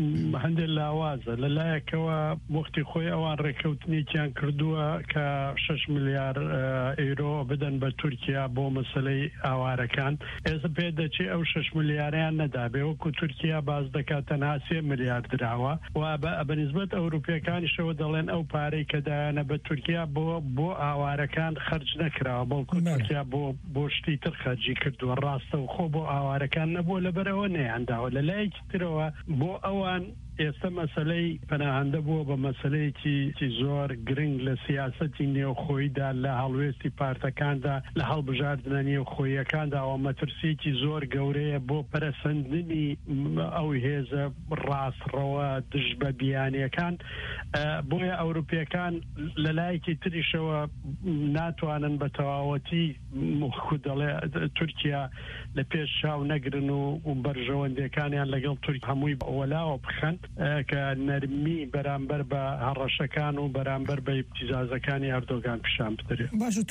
لاوازە لەلایەکەوە وەختی خۆی ئەوان ڕێکەوتنێکیان کردووە کە 6 ملیار ئەیرۆ بدەن بە تورکیا بۆ مەسەلەی ئاوارەکان. ئێستا پێ دەچێ ئەو 6 ملیاریان نەدابێ وەکو تورکیا باز دەکات تەنها 3 ملیار دراوە و بەنسبەت ئەوروپیەکانیشەوە دەڵێن ئەو پارەی کە دایانە بە تورکیا بۆ ئاوارەکان خەرج نەکراوە بەڵکو تورکیا بۆ شتی تر خەرجی کردووە. ڕاستە و خۆ بۆ ئاوارەکان نەبووە لەبەرەوە نەیانداوە لەلایەکی ترەوە بۆ ئەوان ئێستا مەسەلەی پەناهەندە بووە بە مەسەلەیەکی زۆر گرنگ لە سیاسەتی نێوخۆیدا لە هەڵوێستی پارتەکاندا لە هەڵبژاردنە نێوخۆیەکاندا و مەترسیەکی زۆر گەورەیە بۆ پەرەسەندنی ئەو هێزە ڕاستڕەوە دژ بە بیانیەکان. بۆیە ئەوروپیەکان لەلایەکی تریشەوە ناتوانن بە تەواوەتی دەڵێ تورکیا لە پێش چاو نەگرن و بەرژەوەندەکانیان لەگەڵ تورک هەمووی وەلاوە بخەن کە نەرمی بەرامبەر بە هەڕەشەکان و بەرامبەر بە ئیبتیزازەکانی ئەردۆگان پیشان بدرێت.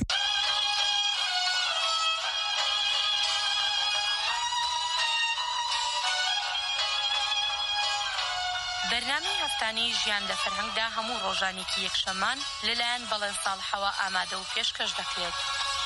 بەرنامەی هەفتانەی ژیان لە فەرهەنگدا هەموو ڕۆژانێکی یەکشەمان لەلایەن بەڵێن ساڵحەوە ئامادە و پێشکەش دەکرێت.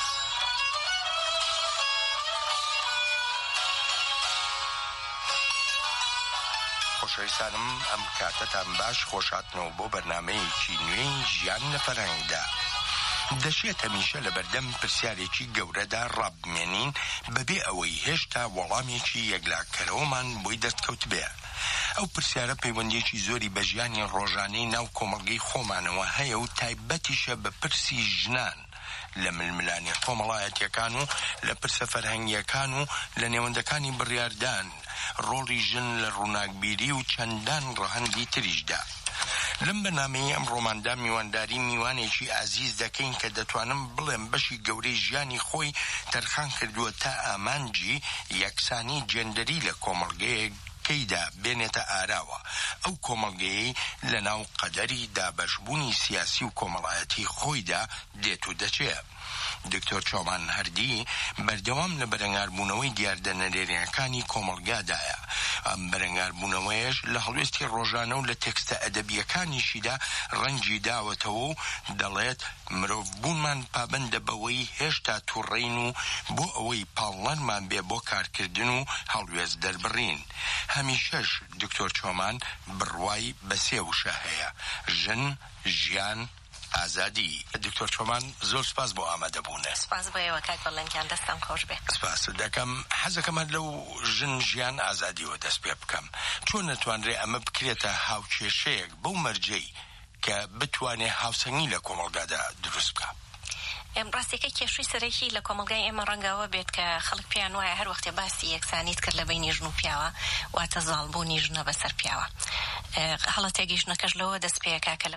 خۆشەویستانم ئەم کاتتان باش خۆشاتنەوە بۆ بەرنامەیەکی نوێی ژیان لە فەرهەنگدا. دەشێت هەمیشە لە بەردەم پرسیارێکی گەورەدا ڕابمێنین بەبێ ئەوەی هێشتا وەڵامێکی یەکلاکەرەوەمان بۆی دەستکەوت بێ. ئەو پرسیارە پەیوەندێکی زۆری بە ژیانی ڕۆژانەی ناو کۆمەڵگەی خۆمانەوە هەیە و تایبەتیشە بە پرسی ژنان لە ململانی کۆمەڵایەتیەکان و لە پرسە فەرهەنگیەکان و لە نێوەندەکانی بڕیاردان ڕۆڵی ژن لە ڕووناکبیری و چەندان ڕەهەندی تریشدا. لەم بەرنامەی ئەم ڕۆماندا میوانداری میوانێکی ئازیز دەکەین کە دەتوانم بڵێم بەشی گەورەی ژیانی خۆی تەرخان کردووە تا ئامانجی یەکسانی جێندەری لە کۆمەڵگەیەک کەیدا بێنێتە ئاراوە. ئەو کۆمەڵگەیەی لە ناو قەدەری دابەشبوونی سیاسی و کۆمەڵایەتی خۆیدا دێت و دەچێت. دکتۆر چۆمان هەردی بەردەوام لە بەرەنگاربوونەوەی دیاردەنەرێنەکانی کۆمەڵگادایە ئەم بەرەنگاربوونەوەیش لە هەڵوێستی ڕۆژانە و لە تێکستە ئەدەبیەکانیشیدا ڕەنگی داوەتەوە و دەڵێت مرۆڤ بوونمان پابەندە بەوەی هێشتا تووڕین و بۆ ئەوەی پاڵەرمان بێ بۆ کارکردن و هەڵوێز دەربڕین. هەمیشەش دکتۆر چۆمان بڕوای بەسێ وشە هەیە: ژن، ژیان، ئازادی. دکتۆر چۆمان زۆر سپاس بۆ ئامادەبوونە. سپاس بۆ ئێوە کاک بەڵێنیان، دەستم خۆش بێ. سپاس دەکەم. حەزەکەمە لەو ژن، ژیان، ئازادیەوە دەست پێ بکەم. چۆن نەتوانرێ ئەمە بکرێتە هاوکێشەیەک بەو مەرجەی کە بتوانێ هاوسەنگی لە کۆمەڵگادا دروست بکە؟ ڕاستیەکە کێشوی سەرەکی لە کۆمەلگای ئێمە ڕەنگاوە بێت کە خەڵک پێیان وایە هەر وەختێ باسی یەکسانیت کرد لە بینی ژن و پیاوە واتە زاڵبوونی ژنە بەسەر پیاوە. هەڵە تێگەیشتنەکەش لەوە دەست پێیەکا کە لە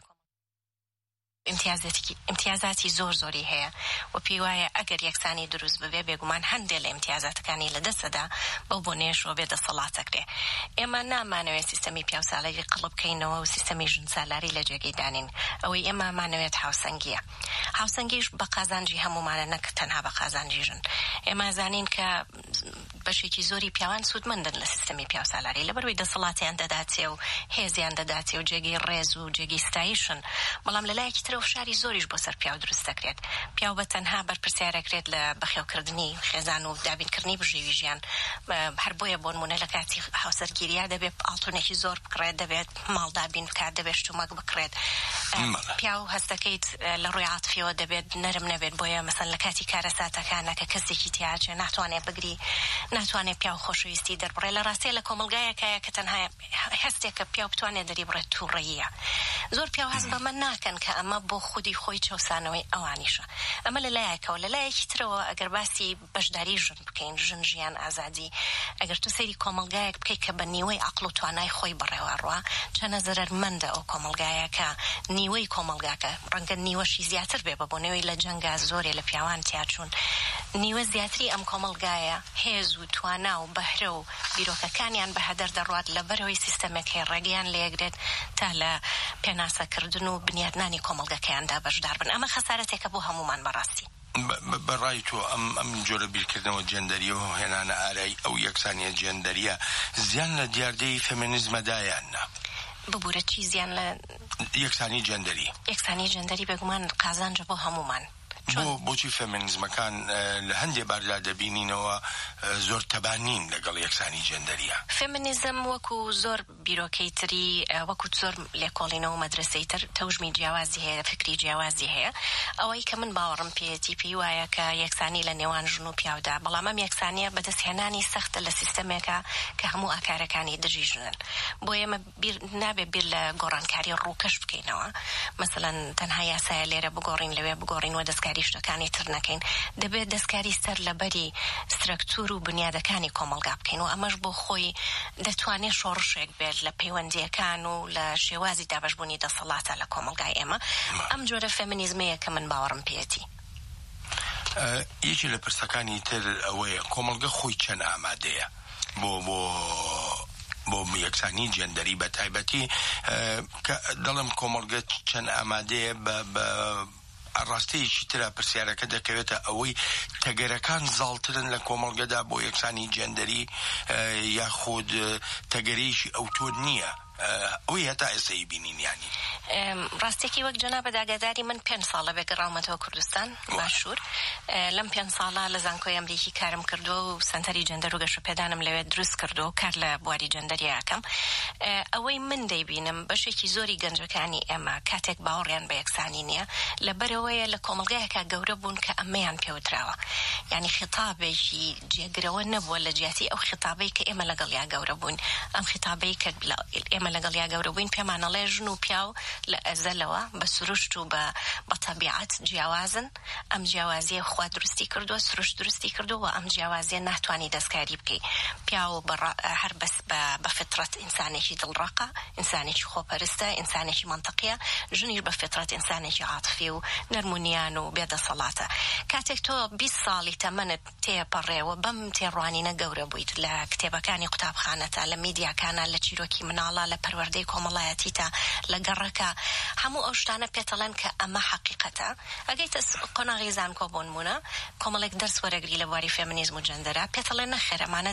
امتیازاتی زۆری هەیە و پێی وایە ئەگەر یەکسانی دروست ببێ بێگومان هەندێک لە امتیازاتەکانی لە دەستەدا بەو بۆنێشەوە بێ دەسەڵاتەکرێ. ئێمە نامانەوێت سیستەمی پیاوساڵەری قڵب بکەینەوە و سیستەمی ژن سالاری لە جێگەی دانین. ئەوەی ئێمە مانەوێت هاوسەنگیە. هاوسەنگیش بە قازانجی هەمومانە، نەک تەنها بە قازانجی ژن. ئێمە زانین کە بەشێکی زۆری پیاوان سوودمەندن لە سیستەمی پیاوسالاری لەبەرەوەی دەسەڵاتیان دەداتێ و هێزیان دەداتێ و جێگەی ڕێز و جێگەی ستایشن. بەڵام لەلایەکی ترەوە فشاری زۆریش بۆ سەر پیاو دروست دەکرێت. پیاو بە تەنها بەرپرسیارەکرێت لە بەخێوکردنی خێزان و دابینکردنی بژێوی ژیان. هەر بۆیە بۆ نمونە لە کاتی هاوسەرگیریە دەبێت ئاڵتونێکی زۆر بکڕێت، دەبێت ماڵ دابین بکات، دەبێت شتومەک بکڕێت. پیاو هەستەکەیت لە ڕووی عاتفیەوە دەبێت نەرم نەبێت. بۆیە مەسەن لە کاتی کارەساتەکانە کە کەسێکی تیاچێ ناتوانێت بگری، ناتوانێت پیاو خۆشەویستی دەربڕێ. لە ڕاستیە لە کۆمەلگایەکەیە کە تەنها هەستێک کە پیاو بتوانێت دەری بڕێت تووڕەییە. زۆر پیاو هەست بەمە ناکەن کە ئەمە بۆ خودی خۆی چەسانەوەی ئەوانیشە. ئەمە لەلایەکەوە. لەلایەکی ترەوە ئەگەر باسی بەشداری ژن بکەین، ژن، ژیان، ئازادی، ئەگەر تو سەیری کۆمەلگایەک بکەیت کە بە نیوەی عەقڵ و توانای خۆی بڕێوە ڕوا، چەنە زەرەرمەندە ئەو کۆمەلگایە کە نیوەی کۆمەلگاکە ڕەنگە نیوەشی زیاتر بێ بە بۆنەوەی لە جەنگا زۆرێ لە پیاوان تیاچوون. نیوە زیاتری ئەم کۆمەلگایە هێز و توانا و بەهرە و بیرۆکەکانیان بە هەدەر دەڕوات لەبەرەوەی سیستەمێک هەیە ڕێگەیان لێگرێت تا لە پێناسەکردن و بنیادنانی کۆمەلگەکەیاندا بەشدار بن. ئەمە خەسارەتێکە بۆ هەمومان بەڕاستی. بەڕای تۆ ئەم جۆرە بیرکردنەوە جێندەریەوە هێنانە ئارای ئەو یەکسانیە جێندەریە زیان لە دیاردەی فێمینیزمەدایاننا؟ ببوورە چی زیان لە یەکسانی جێندەری؟ یەکسانی جێندەری بێگومان قازانجە بۆ هەمومان. بۆچی فێمینیزمەکان لە هەندێک باردا دەبینینەوە زۆر تەبانین لەگەڵ یەکسانی جێندەریە؟ فێمینیزم وەکو زۆر بیرۆکەی تری، وەکو زۆر لێکۆڵینەوە مەدرسەی تر تەوژمی جیاوازی هەیە، فکری جیاوازی هەیە. ئەوەی کە من باوەڕم پێێتی پێی وایە کە یەکسانی لە نێوان ژن و پیاودا، بەڵام ئەم یەکسانیە بەدەستهێنانی سەختە لە سیستەمێکە کە هەموو ئاکارەکانی دژی ژنن. بۆ ئێمە نابێت بیر لە گۆڕانکاری ڕووکەش بکەینەوە. مەسەڵەن تەنها یاسایە لێرە بگۆڕین لەوێ بگۆڕین و دەستکاری شتەکانی تر نەکەین. دەبێت دەستکاری سەر لەبەری سترەکتور و بنیادەکانی کۆمەلگا بکەین و ئەمەش بۆ خۆی دەتوانێت شۆڕشێک بێت لە پەیوەندیەکان و لە شێوازی دابەشبوونی دەسەڵاتە لە کۆمەلگای ئێمە. ئەم جۆرە فێمینیزمەیە کە من باوەڕم پێێتی. یەکی لە پرسەکانی تر ئەوەیە کۆمەلگە خۆی چەند ئامادەیە بۆ یەکسانی جێندەری بە تایبەتی کە دەڵم کۆمەلگە چەند ئامادەیە بە ڕاستەیەکی ترە پرسیارەکە دەکەوێتە ئەوەی تەگەرەکان زاڵترن لە کۆمەلگەدا بۆ یەکسانی جێندەری یاخود تەگەرەیەکی ئەوتۆ نییە؟ ئەوەی هەتا ئێستایی بینینیانی. ڕاستێکی وەک جەنابە داگاداری من 5 ساڵە بێگەڕاومەتەوە کوردستان باشوور. لەم 5 ساڵە لە زانکۆی ئەمریکی کارم کردو و سەنتەری جەندەر و گەشەپێدانم لەوێ دروست کردو و کار لە بواری جەندەری ئاکەم. ئەوەی من دەیبینم بەشێکی زۆری گەنجەکانی ئێمە کاتێک باوەڕیان بە یەکسانی نییە لەبەرەوەیە لە کۆمەلگایەکە گەورە بوون کە ئەمەیان پێوتراوە. یعنی خیتابێکی جێگرەوە نەبووە لە جیاتی ئەو خیتابەی کە ئێمە لەگەڵیا گەورە بووین. ئەم خیتابەی کە ئێمە لەگەڵیا گەورە بووین پێمانەڵێ ژن و پیاو لە ئەزەلەوە بە سروشت و بە تەبیعەت جیاوازن. ئەم جیاوازیە خوا درستی کردووە، سروشت درستی کردووە، ئەم جیاوازیە ناتوانی دەستکاری بکەی. پیاو هەر بەس بە فطرەت ئینسانێکی دڵڕەقە، ئینسانێکی خۆپەرستە، ئینسانێکی منطقیە. ژنیش بە فطرەت ئینسانێکی عاتفی و نەرمونیان و بێدەسەڵاتە. کاتێک تۆ 20 ساڵی تەمەنت تێپەڕێەوە بەم تێڕوانینە گەورە بوویت لە کتێبەکانی قوتابخانەتە، لە میدیاکانە، لە چیرۆکی مناڵە، لە پەروەردەی کۆمەڵایەتی تا لە گەڕەکە، هەموو ئەو شتانە پێتەڵێن کە ئەمە حەقیقەتە. ئەگەیتە قۆناغی زانکۆ بۆ نمونە کۆمەڵێک دەرس وەرەگری لە بواری فێمینیزم و جەندەرە، پێتەڵێن نەخێر ئەمانە دەستکردی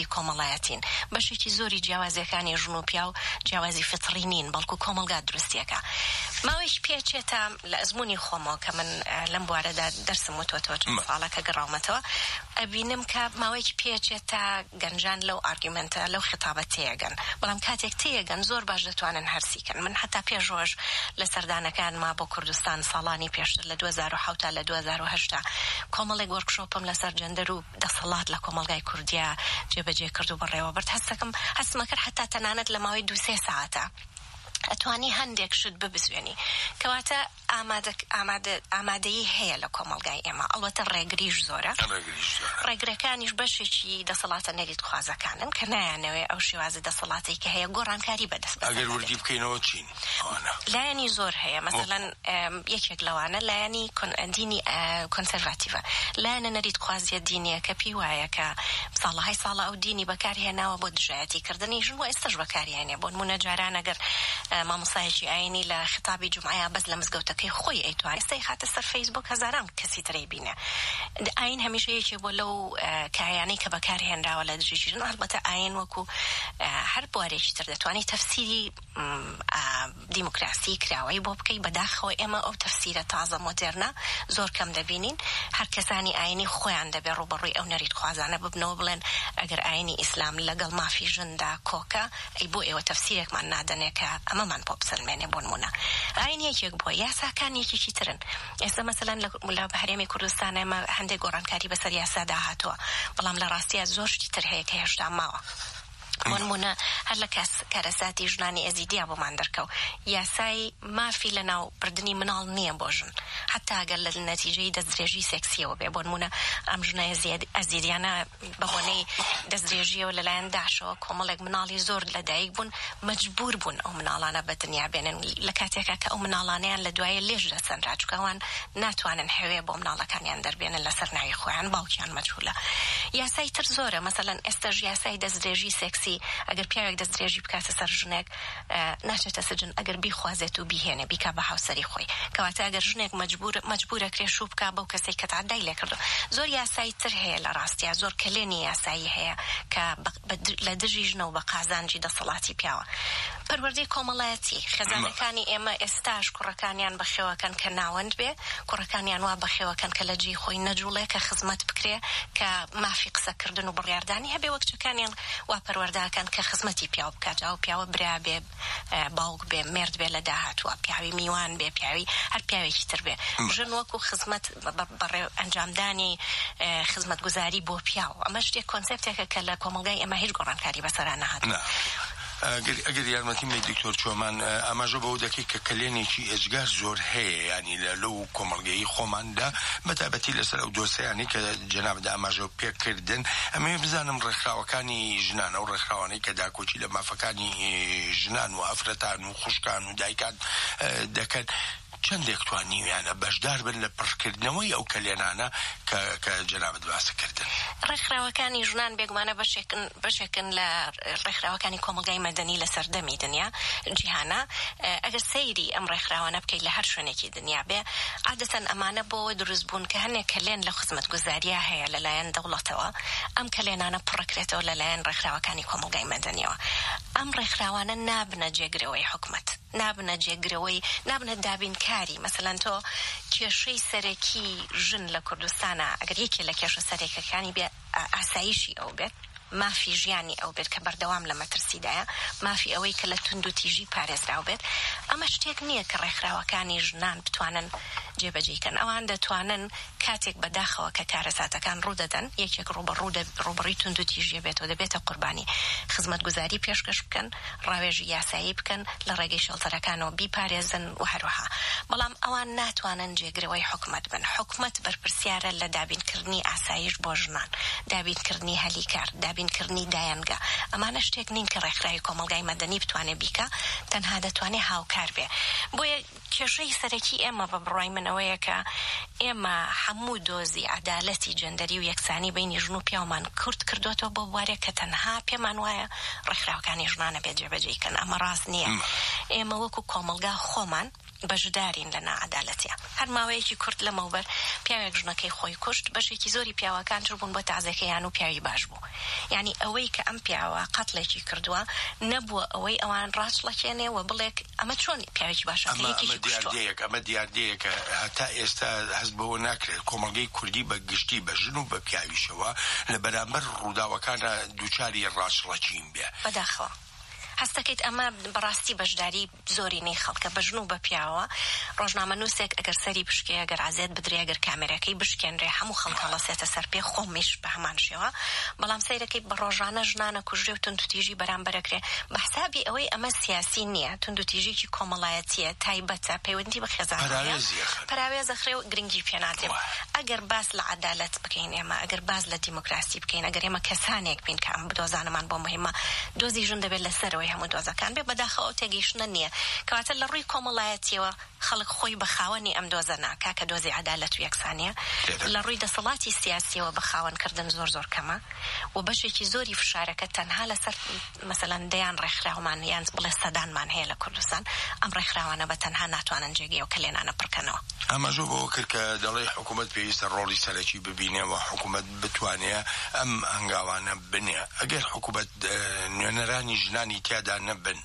کۆمەڵایەتین بەشێکی زۆری جیاوازیەکانی ژن و پیا و جیاوازی فطری نین بەڵکو کۆمەڵگا دروستیەکە ماوەیش پێچێتە لە ئەزمموی خۆمەوە کە من لەم بوارەدا دەرسم وتۆتەوە چەند ساڵەکە گەڕاومەتەوە ئەبینم کە ماوەیەکی پێچێت تا گەنجان لەو ئارگومنتە لەو خطابە تێگەن بەڵام کاتێک تێگەن زۆر باش دەتوانن هەرسیکەن من حتا پێشۆش لە سەردانەکانما بۆ کوردستان ساڵانی پێشتر لە 2007 تا لە 2008 کۆمەڵێک وەرکشۆپم لەسەر جەندەر و دەسەڵات لە کۆمەلگای کوردیا جێبەجێ کرد و بەڕێوەبرد هەستمە کرد حتا تەنانەت لە ماوەی 2-3 ساعتە ئەتوانی هەندێک شت ببزوێنی کەواتە ئامادەیی هەیە لە کۆمەلگای ئێمە ئەڵبەتە ڕێگریش زۆرە ڕێگرەکانیش بەشێکی دەسەڵاتە نەریت خوازەکانن کە نایانەوێ ئەو شێوازە دەسەڵاتی کە هەیە گۆڕانکاری بەدەست ئەگەر وردی بکەینەوە چین لایەنی زۆر هەیە مەسەڵەن یەکێک لەوانە لایەنی دینی کۆنسەرڤاتیڤە لایەنە نەریت خوازیە دینیە کە پێی وایە کە ساڵەهای ساڵە ئەو دینی بەکارهێناوە بۆ دژایەتیکردنی ژن و ئێستاش بەکارهێنێ بۆ نمونە جاران ئەگەر مامۆستایەکی ئاینی لە خطابی جومعەیە بەس لە مزگەوتەکەی خۆی ئەیتوانێت ئێستا خاتە سەر فەیسبوک هەزاران کەسی ترەی بینێ ئاین هەمیشە یەکێ بۆ لەو کایانەی کە بەکارهێنراوە لە دژی ژن هەڵبەتە ئاین وەکو هەر بوارێکی تر دەتوانێت تەفسیری دیموکراسی کراوەی بۆ بکەی بەداخەوە ئێمە ئەو تەفسیرە تازە مۆدێرنە زۆر کەم دەبینین هەر کەسانی ئاینی خۆیان دەبێت ڕوبەڕووی ئەو نەریت خوازانە ببنەوە بڵێن ئەگەر ئاینی ئیسلام لەگەڵ مافی ژندا کۆکە ئەی بۆ ئێوە تەفسیرێکمان نادەنێ کە ئەمەمان بۆ بسەلمێنێ بۆ نمونە ئاین یەکێک بووە یاساکان یەکێکی ترن ئێستا مەسەلەن لە هەرێمی کوردستان ئێمە هەندێک گۆڕانکاری بەسەر یاسادا هاتووە بەڵام لە ڕاستیە زۆر شتی تر هەیە کە هێشتا ماوە نمونە هەر لە کارەساتی ژنانی ئەزیدیا بۆمان دەرکەو یاسای مافی لە ناو بردننی مناڵ نییە بۆ ژن حتا ئەگەر لە نەتیجەی دەستدرێژی سێکسیەوە بێ بۆ نمونە ئەم ژنە ئەزیدیانە بەهۆنەی دەستدرێژیەوە لەلایەن داشەوە کۆمەڵێک مناڵی زۆر لەدایک بوون مەجبور بوون ئەو مناڵانە بە دنیا بێنن لە کاتێکە کە ئەو مناڵانیان لە دوایە لێژ دەسەنرا چکەوان ناتوانن هەوێ بۆ مناڵەکانیان دەربێنن لەسەر ناوی خۆیان باوکیان مەجهولە یاسای تر زۆرە مەسەلەن ئێستاژ یاسای دەستدرێژی سێکسی ئەگەر پیاوێک دەستدرێژی بکاتە سەر ژنێک ناچێتە سجن ئەگەر بیخوازێت و بیهێنێ بیکا بە هاوسەری خۆی کەواتە ئەگەر ژنێک مەجبورە کرێ شوو بکا بەو کەسێک کە تعدای لێ کردو زۆر یاسایی تر هەیە لە ڕاستیە زۆر کلێنی یاسایی هەیە کە لە دژی ژنە و بە قازانجی دەسەڵاتی پیاوە پەروەردەی کۆمەڵایەتی خێزانەکانی ئێمە ئێستاش کوڕەکانیان بەخێوەکەن کە ناوەند بێ کوڕەکانیان وا بەخێوەکەن کە لە جێی خۆی نەجوڵێ کە خزمەت بکرێ کە مافی قسەکردن و بڕیاردانی هەبێ وەک چەکانیان وا پەروەردەکەن کە خزمەتی پیاو بکات ئەو پیاوە برا بێ باوک بێ مرد بێ لە داهاتوە پیاوی میوان بێ پیاوی هەر پیاوێکی تر بێ ژن وەکو خزمەت بەڕێ ئەنجامدانی خزمەت گوزاری بۆ پیاو ئەمە شتێک کۆنسێپتێکە کە لە کۆمەلگای ئێمە هیچ گۆڕانکاری بەسەرا نەهاتووە ئەگەر یارمەتی می دکتۆر چۆمان ئەمەژە بەو دەکەی کە کلێنێکی ئێجگار زۆر هەیە ینی لەو کۆمەڵگەی خۆماندا بەتابەتی لەسەر ئەو دۆسەیانی کە جەنابدا ئاماژە پێکردن ئەمێ بزانم ڕێکخراوەکانی ژنان و ڕێکخراوانەی کە داکۆچی لە مافەکانی ژنان و ئەفرەتان و خوشکان و دایکان دەکەن چەندێک توانیویانە بەشدار بن لە پڕکردنەوەی ئەو کلێنانە کە جەنابەت باسەکردن ڕێکخراوەکانی ژنان بێگومانە بەشێکن لە ڕێکخراوەکانی کۆمەلگای مەدەنی لە سەردەمی دنیا جیهانە ئەگەر سەیری ئەم ڕێکخراوانە بکەیت لە هەر شوێنێکی دنیا بێ عادەتەن ئەمانە بۆ دروست بوون کە هەنێک کلێن لە خزمەتگوزاریە هەیە لەلایەن دەوڵەتەوە ئەم کلێنانە پڕەکرێتەوە لەلایەن ڕێکخراوەکانی کۆمەلگای مەدەنیەوە ئەم ڕێکخراوانە نابنە جێگرەوەی حکومەت نابنە جێگرەوەی نابنە دابینکاری مەسەلەن تۆ کێشەی سەرەکی ژن لە کوردستانە ئەگەر یەکێ لە کێشە سەرەکیەکانی بێ ئاسایشی ئەو بێت مافی ژیانی ئەو بێت کە بەردەوام لە مەترسیدایە مافی ئەوەی کە لە تند و تیژی پارێزراو بێت ئەمە شتێک نییە کە ڕێکخراوەکانی ژنان بتوانن جێبەجێکەن ئەوان دەتوانن کاتێک بەداخەوە کە کارەساتەکان ڕوودەدەن یەکێک ڕوبەڕووی تند و تیژیە بێتەوە دەبێتە قوربانی خزمەتگوزاری پێشکەش بکەن ڕاوێژی یاسایی بکەن لە ڕێگەی شەڵتەرەکانەوە بیپارێزن و هەروەها بەڵام ئەوان ناتوانن جێگرەوەی حکومەت بن حکومەت بەرپرسیارە لە دابینکردنی ئاسایش بۆ ژنان دابینکردنی هەلیکار دابینکردنی دایانگە ئەمانە شتێک نین کە ڕێکخراوی کۆمەلگای مەدەنی بتوانێت بیکە تەنها دەتوانێت هاوکار بێ بۆیە کێشەی سەرەکی ئێمە بە بڕای منەوەیە کە ئێمە هەموو دۆزی عەدالەتی جەندەری و یەکسانی بینی ژن و پیاومان کورت کردوتەوە بۆ بوارێک کە تەنها پێمان وایە ڕێکخراوەکانی ژنانە بێت جێبەجێکەن ئەمە ڕاست نییە ئێمە وەکو کۆمەلگا خۆمان بەشدارین لە نائەدالەتیە. هەر ماوەیەکی کورت لەمەوبەر پیاوێک ژنەکەی خۆی کوشت، بەشێکی زۆری پیاوەکان تر بوون بۆ تازەکەیان و پیاوی باش بوو. یعنی ئەوەی کە ئەم پیاوە قەتڵێکی کردووە نەبووە ئەوەی ئەوان ڕاستڵەکێنێ و بڵێک ئەمە چۆن پیاوێکی باشەکەیەکی کوشتووە. ئەمە دیاردەیەکە هەتا ئێستا هەست بەوە ناکرێت کۆمەڵگەی کوردی بە گشتی بە ژن و بە پیاویشەوە لە بەرامبەر ڕووداوەکانە دووچاری ڕاستڵەکین بێ. بەداخەوە هەستەکەیت ئەمە بەڕاستی بەشداری زۆرینەی خەڵکە بە ژن و بە پیاوە. ڕۆژنامە نووسێک ئەگەر سەری بشکێ، ئەگەر ئازێت بدرێ، ئەگەر کامێرەکەی بشکێنرێ، هەموو خەڵک هەڵەسێتە سەر پێ، خۆمیش بە هەمان شێوە. بەڵام سەیرەکەی بە ڕۆژانە ژنانە کوژێ و توندوتیژی بەرامبەرەکرێ بە حسابی ئەوەی ئەمە سیاسی نییە، توندوتیژیکی کۆمەڵایەتیە، تایبەتە، پەیوەندی بە خێزانەیە، پەراوێزە خرێ و گرنگی پێنادرێ. ئەگەر باس لە عەدالەت بکەین ئێمە، ئەگەر باس لە دیموکراسی بکەین، ئەگەر ئێمە کەسانێک بین کە ئەم بدۆزانەمان بۆ مهمە، دۆزی ژن دەبێت لەسەرەوەی هەموو دۆزەکان بێ، بەداخەوە تێگەیشتنە نییە. کەواتە لە ڕووی کۆمەڵایەتیەوە خەڵک خۆی بە خاوەنی ئەم دۆزە ناکا کە دۆزی عەدالەت و یەکسانیە. لە ڕووی دەسەڵاتی سیاسیەوە بە خاوەنکردن زۆر کەمە و بەشێکی زۆری فشارەکە تەنها لەسەر مەسەلەن دەیان ڕێکخراومان یان بڵێ سەدانمان هەیە لە کوردستان، ئەم ڕێکخراوانە بە تەنها ناتوانن جێگەی و کلێنانە پڕکەنەوە. ئەمەژۆ بەوە کرد کە دەڵێ حکوومەت پێویستە ڕۆڵی سەرەکی ببینێەوە، حکوومەت بتوانێت ئەم هەنگاوانە بنێ. ئەگەر حکوومەت نوێنەرانی ژنانی تیادا نەبن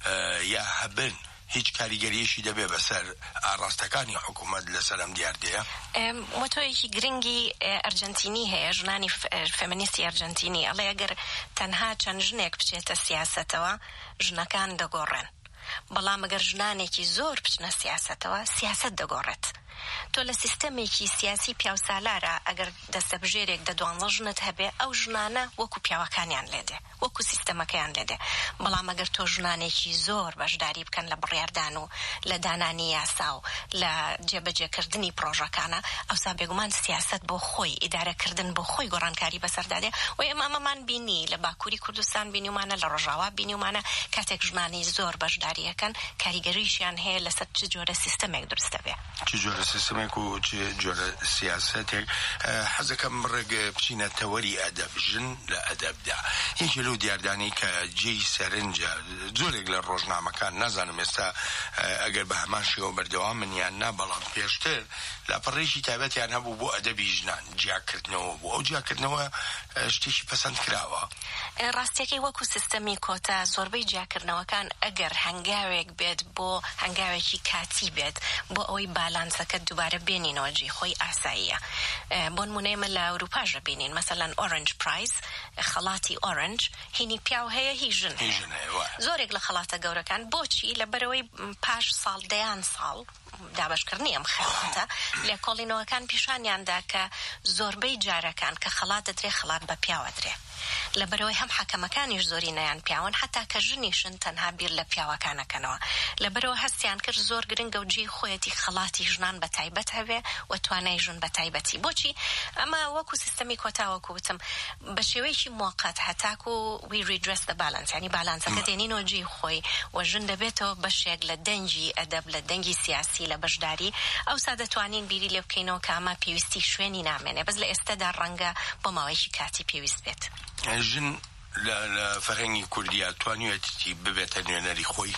یا هەبن، هیچ کاریگەریەشی دەبێ بەسەر ئاڕاستەکانی حکوومەت لەسەر ئەم دیاردەیە. مۆتۆیەکی گرنگی ئەرجەنتینی هەیە، ژنانی فێمینیستی ئەرجەنتینی، ئەڵێ ئەگەر تەنها چەند ژنێک بچێتە سیاسەتەوە ژنەکان دەگۆڕێن، بەڵام ئەگەر ژنانێکی زۆر بچنە سیاسەتەوە سیاسەت دەگۆڕێت. تۆ لە سیستەمێکی سیاسی پیاوسالارە ئەگەر دەستەبژێرێک دە 12 ژنت هەبێ، ئەو ژنانە وەکو پیاوەکانیان لێدێ، وەکو سیستەمەکەیان لێدێ. بەڵام ئەگەر تۆ ژنانێکی زۆر بەشداری بکەن لە بڕیاردان و لە دانانی یاسا و لە جێبەجێکردنی پرۆژەکانە، ئەوسا بێگومان سیاست بۆ خۆی، ئیدارەکردن بۆ خۆی گۆڕانکاری بەسەردادێ. و ئەمەمان بینی لە باکووری کوردستان بینیومانە، لە ڕۆژاوا بینیومانە، کاتێک ژنانی زۆر بەشداریەکەن کاریگەریشیان هەیە لەسەر چ جۆرە سیستەمێک دروستە بێ، چ جۆرە سیستەمێک و چ جۆرە سیاسەتێک. حەزەکەم ڕێک بچینە تەوەری ئەدەب، ژن لە ئەدەبدا. یەکێ لەو دیاردانەی کە جێی سەرنجە زۆرێک لە ڕۆژنامەکان، نازانم ئێستا ئەگەر بە هەمان شێوە بەردەوام منیان نا، بەڵام پێشتر لاپەڕێژی تایبەتیان هەبوو بۆ ئەدەبی ژنان، جیاکردنەوە بوو. ئەو جیاکردنەوە شتێکی پەسەند کراوە. ڕاستیەکەی وەکو سیستەمی کۆتا زۆربەی جیاکردنەوەکان ئەگەر هەنگاوێک بێت بۆ هەنگاوێکی کاتی بێت بۆ ئەوەی بالانسەکە دووبارە بێنینەوە جێی خۆی ئاساییە. بۆ نمونەیەمە لە ئەوروپاژە بینین، مەسەلەن ئۆرنج پرایز، خەڵاتی ئۆرنج، هینی پیاو هەیە، هی ژن هەیە. زۆرێک لە خەڵاتە گەورەکان بۆچی لەبەرەوەی پاش ساڵ دەیان ساڵ دابشکردنی ئەم خەڵاتە لێکۆڵینەوەکان پیشانیاندا کە زۆربەی جارەکان کە خەڵات دەدرێ، خەڵات بە پیاوە درێ. لەبەرەوەی هەم حەکەمەکانیش زۆری نەیان پیاون، حتا کە ژنیشن تەنها بیر لە پیاوەکانەکەنەوە. لەبەرەوە هەستیان کرد زۆر گرنگە و جێی خۆیەتی خەڵاتی ژنان بە تایبەت هەبێ و توانای ژن بە تایبەتی. بۆچی ئەمە وەکو سیستەمی کۆتا، وەکو وتم، بە شێوەیەکی موقەت هەتاکو we redress the balance، یعنی بالانسەکە دێنینەوە جێی خۆی و ژن دەبێتەوە بەشێک لە دەنگی ئەدەب، لە دەنگی سیاسی، لە بەشداری. ئەوسا دەتوانین بیری لێ بکەینەوە کە ئەمە پێویستی شوێنی نامێنێ، بەس لە ئێستادا ڕەنگە بۆ ماوەیەکی کاتی پێویست بێت. ژن لە فەرهەنگی کوردیا توانیوێتی ببێتە نوێنەری خۆی؟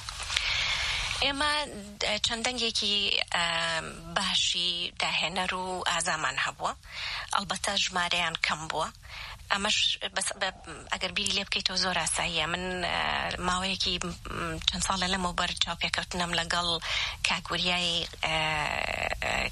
ئێمە چەندەنگێکی باشی داهێنەر و ئازامان هەبووە، ئەلبەتە ژمارەیان کەم بووە. ئەمەش ئەگەر بیری لێ بکەیتەوە زۆر ئاساییە. من ماوەیەکی چەند ساڵە لەمەوبەر چاوپێکەوتنم لەگەڵ کاکوریای کاک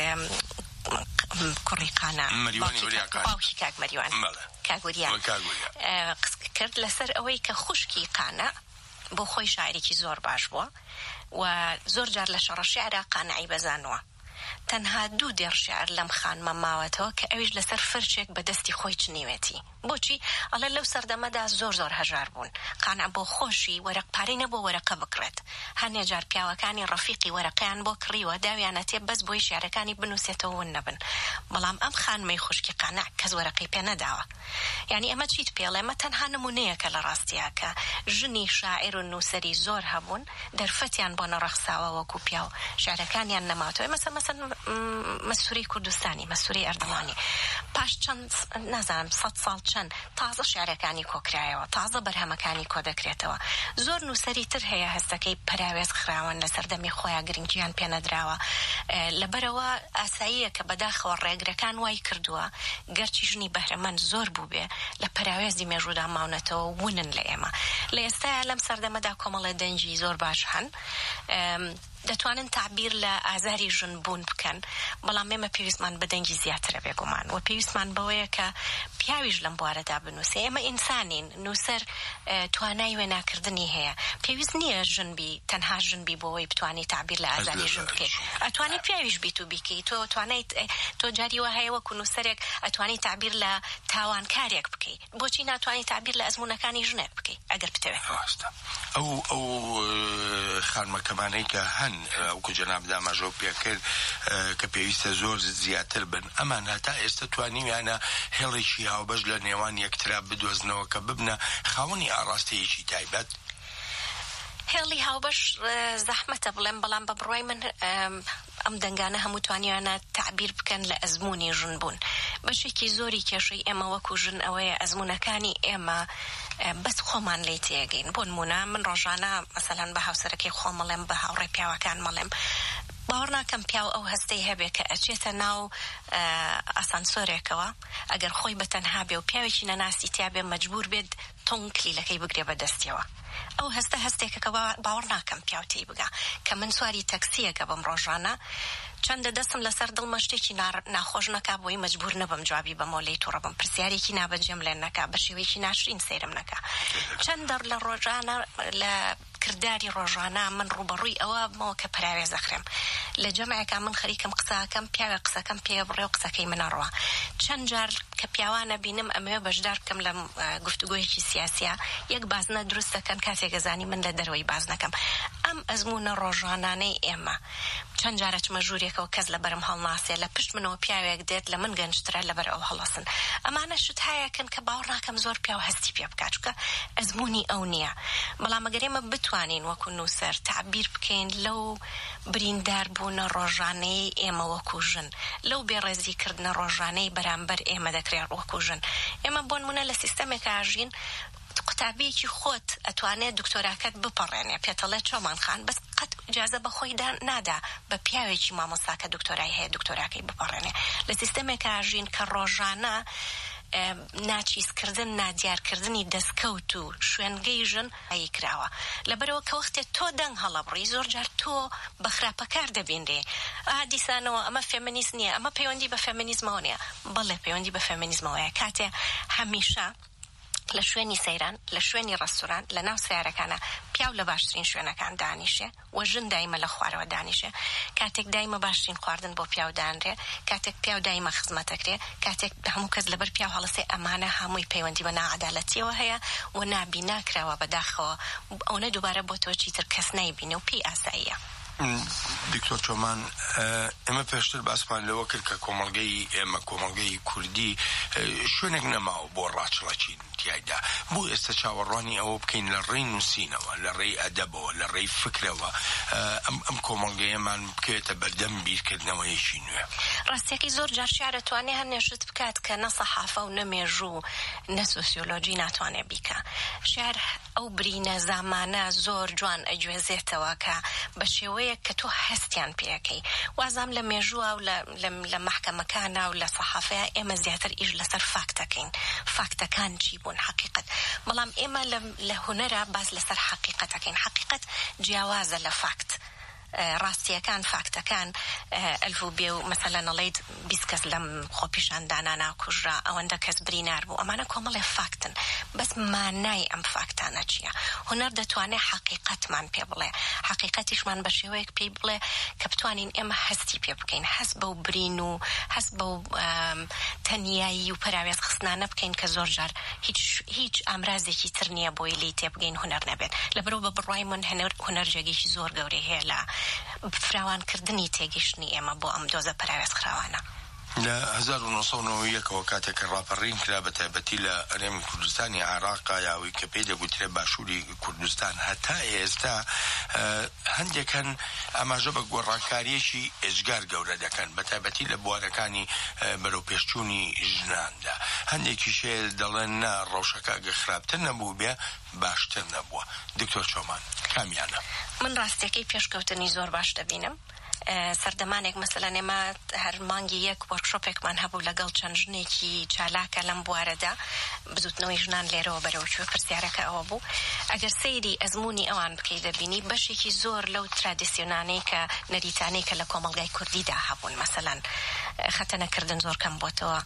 کوڕی قانە، باوکی کاک مەریوان کاگوریان کرد لەسەر ئەوەی کە خوشکی قانە بۆ خۆی شاعرێکی زۆر باش بووە و زۆر جار لە شەڕە شیعرا قانعی بەزانوە. تەنها 2 دێر شیعر لەم خانمە ماوەتەوە کە ئەویش لەسەر فرچێک بەدەستی خۆی چنیوێتی. بۆچی؟ ئەڵێ لەو سەردەمەدا زۆر هەژار بوون. قانع بۆ خۆشی وەرەق پارەی نەبوو وەرەقە بکڕێت. هەنێ جار پیاوەکانی ڕەفیقی وەرەقەیان بۆ کڕیوە، داویانەتێ بەس بۆی شیعرەکانی بنووسێتەوە ون نەبن. بەڵام ئەم خانمەی خوشکی قانع کەس وەرەقی پێ نەداوە. یعنی ئەمە چیت پێڵێ؟ ئەمە تەنها نمونەیەکە لە ڕاستیە کە ژنی شاعر و نووسەری زۆر هەبوون، دەرفەتیان بۆ نەڕەخساوە وەکو پیاو، شیعرەکانیان نەماتەوە. مەسەلەن چەند مەسوورەی کوردستانی مەسوورەی ئەردەوانی پاش چەند نازانم 100 ساڵ چەند تازە شعرەکانی کۆکرایەوە تازە بەرهەمەکانی کۆ دەکرێتەوە زۆر نووسەری تر هەیە هەستەکەی پەراوێز خراون لەسەر دەمی خۆیان گرنگیان پێنەدراوە لەبەرەوە ئاساییە کە بەداخەوە ڕێگرەکان وای کردووە گەرچی ژنی بەهرەمەند زۆر بوو بێ لە پەراوێزی مێژوودا ماونەتەوە ونن لە ئێمە لە ئێستایا لەم سەردەمەدا کۆمەڵە دەنجی زۆر باش هەن دەتوانن تعبیر لە ئازاری ژنبوون بکەن بەڵام ئێمە پێویستمان بە دەنگی زیاترە بێگومان و پێویستمان بەوەیە کە پیاویش لەم بوارەدا بنووسێ ئێمە ئینسانین نووسەر توانای وێناکردنی هەیە پێویست نییە ژنبی تەنها ژنبی بۆەوەی بتوانانی تعبیر لە ئازاری ژن بکەیت ئەتوانی پیاویش بیت و بیکەی تۆ توانیت تۆ جاری وە هەیە وەکو نووسەرێک ئەتوانی تعبیر لە تاوانکارێک بکەیت بۆچی ناتوانانی تعبیر لە ئەزمونەکانی ژنێک بکەیت ئەگەر بتەوێت ئەو خانمەکەمانەی کە هەن وەکو جەناب دامەژۆ پێکرد کە پێویستە زۆر زیاتر بن ئەمان هەتا ئێستا توانیویانە هێڵێکی هاوبەش لە نێوان یەکترا بدۆزنەوە کە ببنە خاوەنی ئاڕاستەیەکی تایبەت هێڵی هاوبەش زەحمەتە بڵێم بەڵام بە بڕوای من ئەم دەنگانە هەموو توانیوانە تعبیر بکەن لە ئەزمموی ژن بوون بەشێکی زۆری کێشەی ئێمە وەکو ژن ئەوەیە ئەزمونەکانی ئێمە بەس خۆمان لی تێگەین بۆ نمونە من ڕۆژانە مەسەلەن بە هاوسەرەکەی خۆ مەڵێم بە هاوڕێ پیاوەکان مەڵێم باوەڕ ناکەم پیاو ئەو هەستەی هەبێ کە ئەچێتە ناو ئاسانسۆرێکەوە ئەگەر خۆی بەتەنها بێ و پیاوێکی نەناسی تیا بێ مەجبور بێت تۆن کلیلەکەی بگرێ بەدەستیەوە ئەو هەستێکە کە باوەڕ ناکەم پیاوتەی بگا کە من سواری تەکسیەکە بەم ڕۆژانە چەندە دەستم لەسەر دڵمە شتێکی ناخۆش نەکا بۆی مەجبور نەبم جوابی بە مۆلەی تووڕە بم پرسیارێکی نابەجێم لێن نەکا بە شێوەیەکی ناشرین سەیرم نەکا چەندە لە ڕۆژانە لە کردداری ڕۆژانە من ڕوبەڕووی ئەوە بمەوە کە پراوێز دەخرێم لە جەمعێکا من خەریکم قسەکەم پیاوە قسەکەم پێ بڕێ و قسەکەی منەڕوە چەند جار کە پیاوانە بینم ئەمەوێ بەشدار بکەم لە گفتوگۆیەکی سیاسیە یەک بازنە دروست دەکەن کاتێک گەزانی من لە دەرەوەی باز نەکەم ئەم ئەزمونە ڕۆژانانەی ئێمە چەند جارە چمە ژوورێکەوە کەس لە بەرم هەڵناسێ لە پشت منەوە پیاوێک دێت لە من گەنجترە لەبەر ئەو هەڵەسن ئەمانە شت هەیەکن کە باوەڕ ناکەم زۆر پیاو هەستی پێ بکات چونکە ئەزمموی ئەو نییە بەڵام ئەگەر ئێمە بتوانین وەکو نووسەر تعبیر بکەین لەو بریندار بوونە ڕۆژانەی ئێمە وەکو ژن لەو بێڕێزیکردنە ڕۆژانەی بەرامبەر ئێمە دەکرێت وەکو ژن ئێمە بۆ نمونە لە سیستەمێکە ئاژین قوتابیەکی خۆت ئەتوانێت دکتۆراکەت بپەڕێنێ پێتەڵێت چۆمان خان بەس قەت ئیجازە بەخۆی نادا بە پیاوێکی مامۆستاکە دکتۆرای هەیە دکتۆراکەی بپەڕێنێ لە سیستەمێکە ئاژین کە ڕۆژانە ناچیزکردن نادیارکردنی دەستکەوت و شوێنگەی ژن هەیە کراوە لەبەرەوە کە وەختێ تۆ دەنگ هەڵەبڕی زۆر جار تۆ بە خراپەکار دەبێنرێ دیسانەوە ئەمە فێمینیست نییە ئەمە پەیوەندی بە فێمینیزمەوە نییە بەڵێ پەیوەندی بە فێمینیزمەوەیە کاتێ هەمیشە لە شوێنی سەیران لە شوێنی ڕەستوران لە ناو سیارەکانە پیاو لە باشترین شوێنەکان دانیشێ و ژن دایمە لە خوارەوە دانیشێ کاتێک دایمە باشترین خواردن بۆ پیاو دانرێ کاتێک پیاو دایمە خزمەتەکرێ کاتێک هەموو کەس لەبەر پیاو هەڵەسێ ئەمانە هەمووی پەیوەندی بە ناعەدالەتیەوە هەیە و نابی ناکراوە بەداخەوە ئەوە دووبارە بۆ تۆ چیتر کەس نایبینێ و پێی ئاساییە دکتۆر چۆمان ئێمە پێشتر باسمان لەوە کرد کە کۆمەڵگەی ئێمە کۆمەڵگەی کوردی شوێنێک نەماوە بۆ ڕاچڵەچین تایدا بۆ ئێستا چاوەڕوانی ئەوە بکەین لە ڕێی نووسینەوە لە ڕێی ئەدەبەوە لە ڕێی فکرەوە ئەم کۆمەڵگەیەمان بکەوێتە بەردەم بیرکردنەوەیەکی نوێ ڕاستیەکی زۆر جار شیعر دەتوانێت هەر نێشت بکات کە نە سەحافە و نە مێژوو نە سۆسیۆلۆجی ناتوانێت بیکە شیعر ئەو برینە زامانە زۆر جوان ئەگوێزێتەوە کە بە شێوەیەک کە تۆ هەستیان پێەکەی وازام لە مێژووە و لە مەحکەمەکانە و لە سەحافەیە ئێمە زیاتر ئیش لەسەر فاکتەکەین فاکتەکان چی بوون حقیقت بەڵام ئێمە لە هونەرە باز لەسەر حقیقەتەکەین حقیقت جیاوازە لە فاکت ڕاستیەکان فاکتەکان ئەلفو بێ و مەسەلەن نەڵێیت 20 کەس لەم خۆپیشاندانە ناکوژرا ئەوەندە کەس برینار بوو ئەمانە کۆمەڵێ فاکتن بەس مانای ئەم فاکتانە چییە هونەر دەتوانێت حقیقەتمان پێ بڵێ حقیقەتیشمان بە شێوەیەک پێی بڵێ کە بتوانین ئێمە هەستی پێ بکەین هەست بەو برین و هەست بەو تەنیایی و پەراوێز خستنانە بکەین کە زۆر جار هیچ ئامرازێکی تر نییە بۆی لی تێبگەین هونەر نەبێت لەبەرەوە بە بڕوای من هونەرجێگەیشی زۆر گەورەی هەیە لە فراوانکردنی تێگەیشتنی ئێمە بۆ ئەم دۆزە پەراوێز خراوانە لە 1990ەوە کاتێک ڕاپەڕین کرا بە تایبەتی لە ئەرێمی کوردستانی عێراقا یاوەی کە پێی دەگوترێ باشووری کوردستان هەتا ئێستا هەندێکن ئاماژە بە گۆڕانکاریەکی ئێجگار گەورە دەکەن بە تایبەتی لە بوارەکانی بەرەو پێشچوونی ژناندا هەندێکی شێ دەڵێن نا ڕەوشەکە ئەگە خراپتر نەبوو بێ باشتر نەبووە. دکتۆر چۆمان کامیانە؟ من ڕاستیەکەی پێشکەوتنی زۆر باش دەبینم. سەردەمانێک مەسەلەن ئێمە هەر مانگی یەک وەرکشۆپێکمان هەبوو لەگەڵ چەند ژنێکی چالاکە لەم بوارەدا بزوتنەوەی ژنان لێرەوە بەرەوەچوە پرسیارەکە ئەوە بوو ئەگەر سەیری ئەزمموی ئەوان بکەی دەبینی بەشێکی زۆر لەو ترادیسیۆنانەی کە نەریتانەی کە لە کۆمەڵگای کوردیدا هەبوون مەسەلەن خەتەنەکردن زۆر کەم بۆتەوە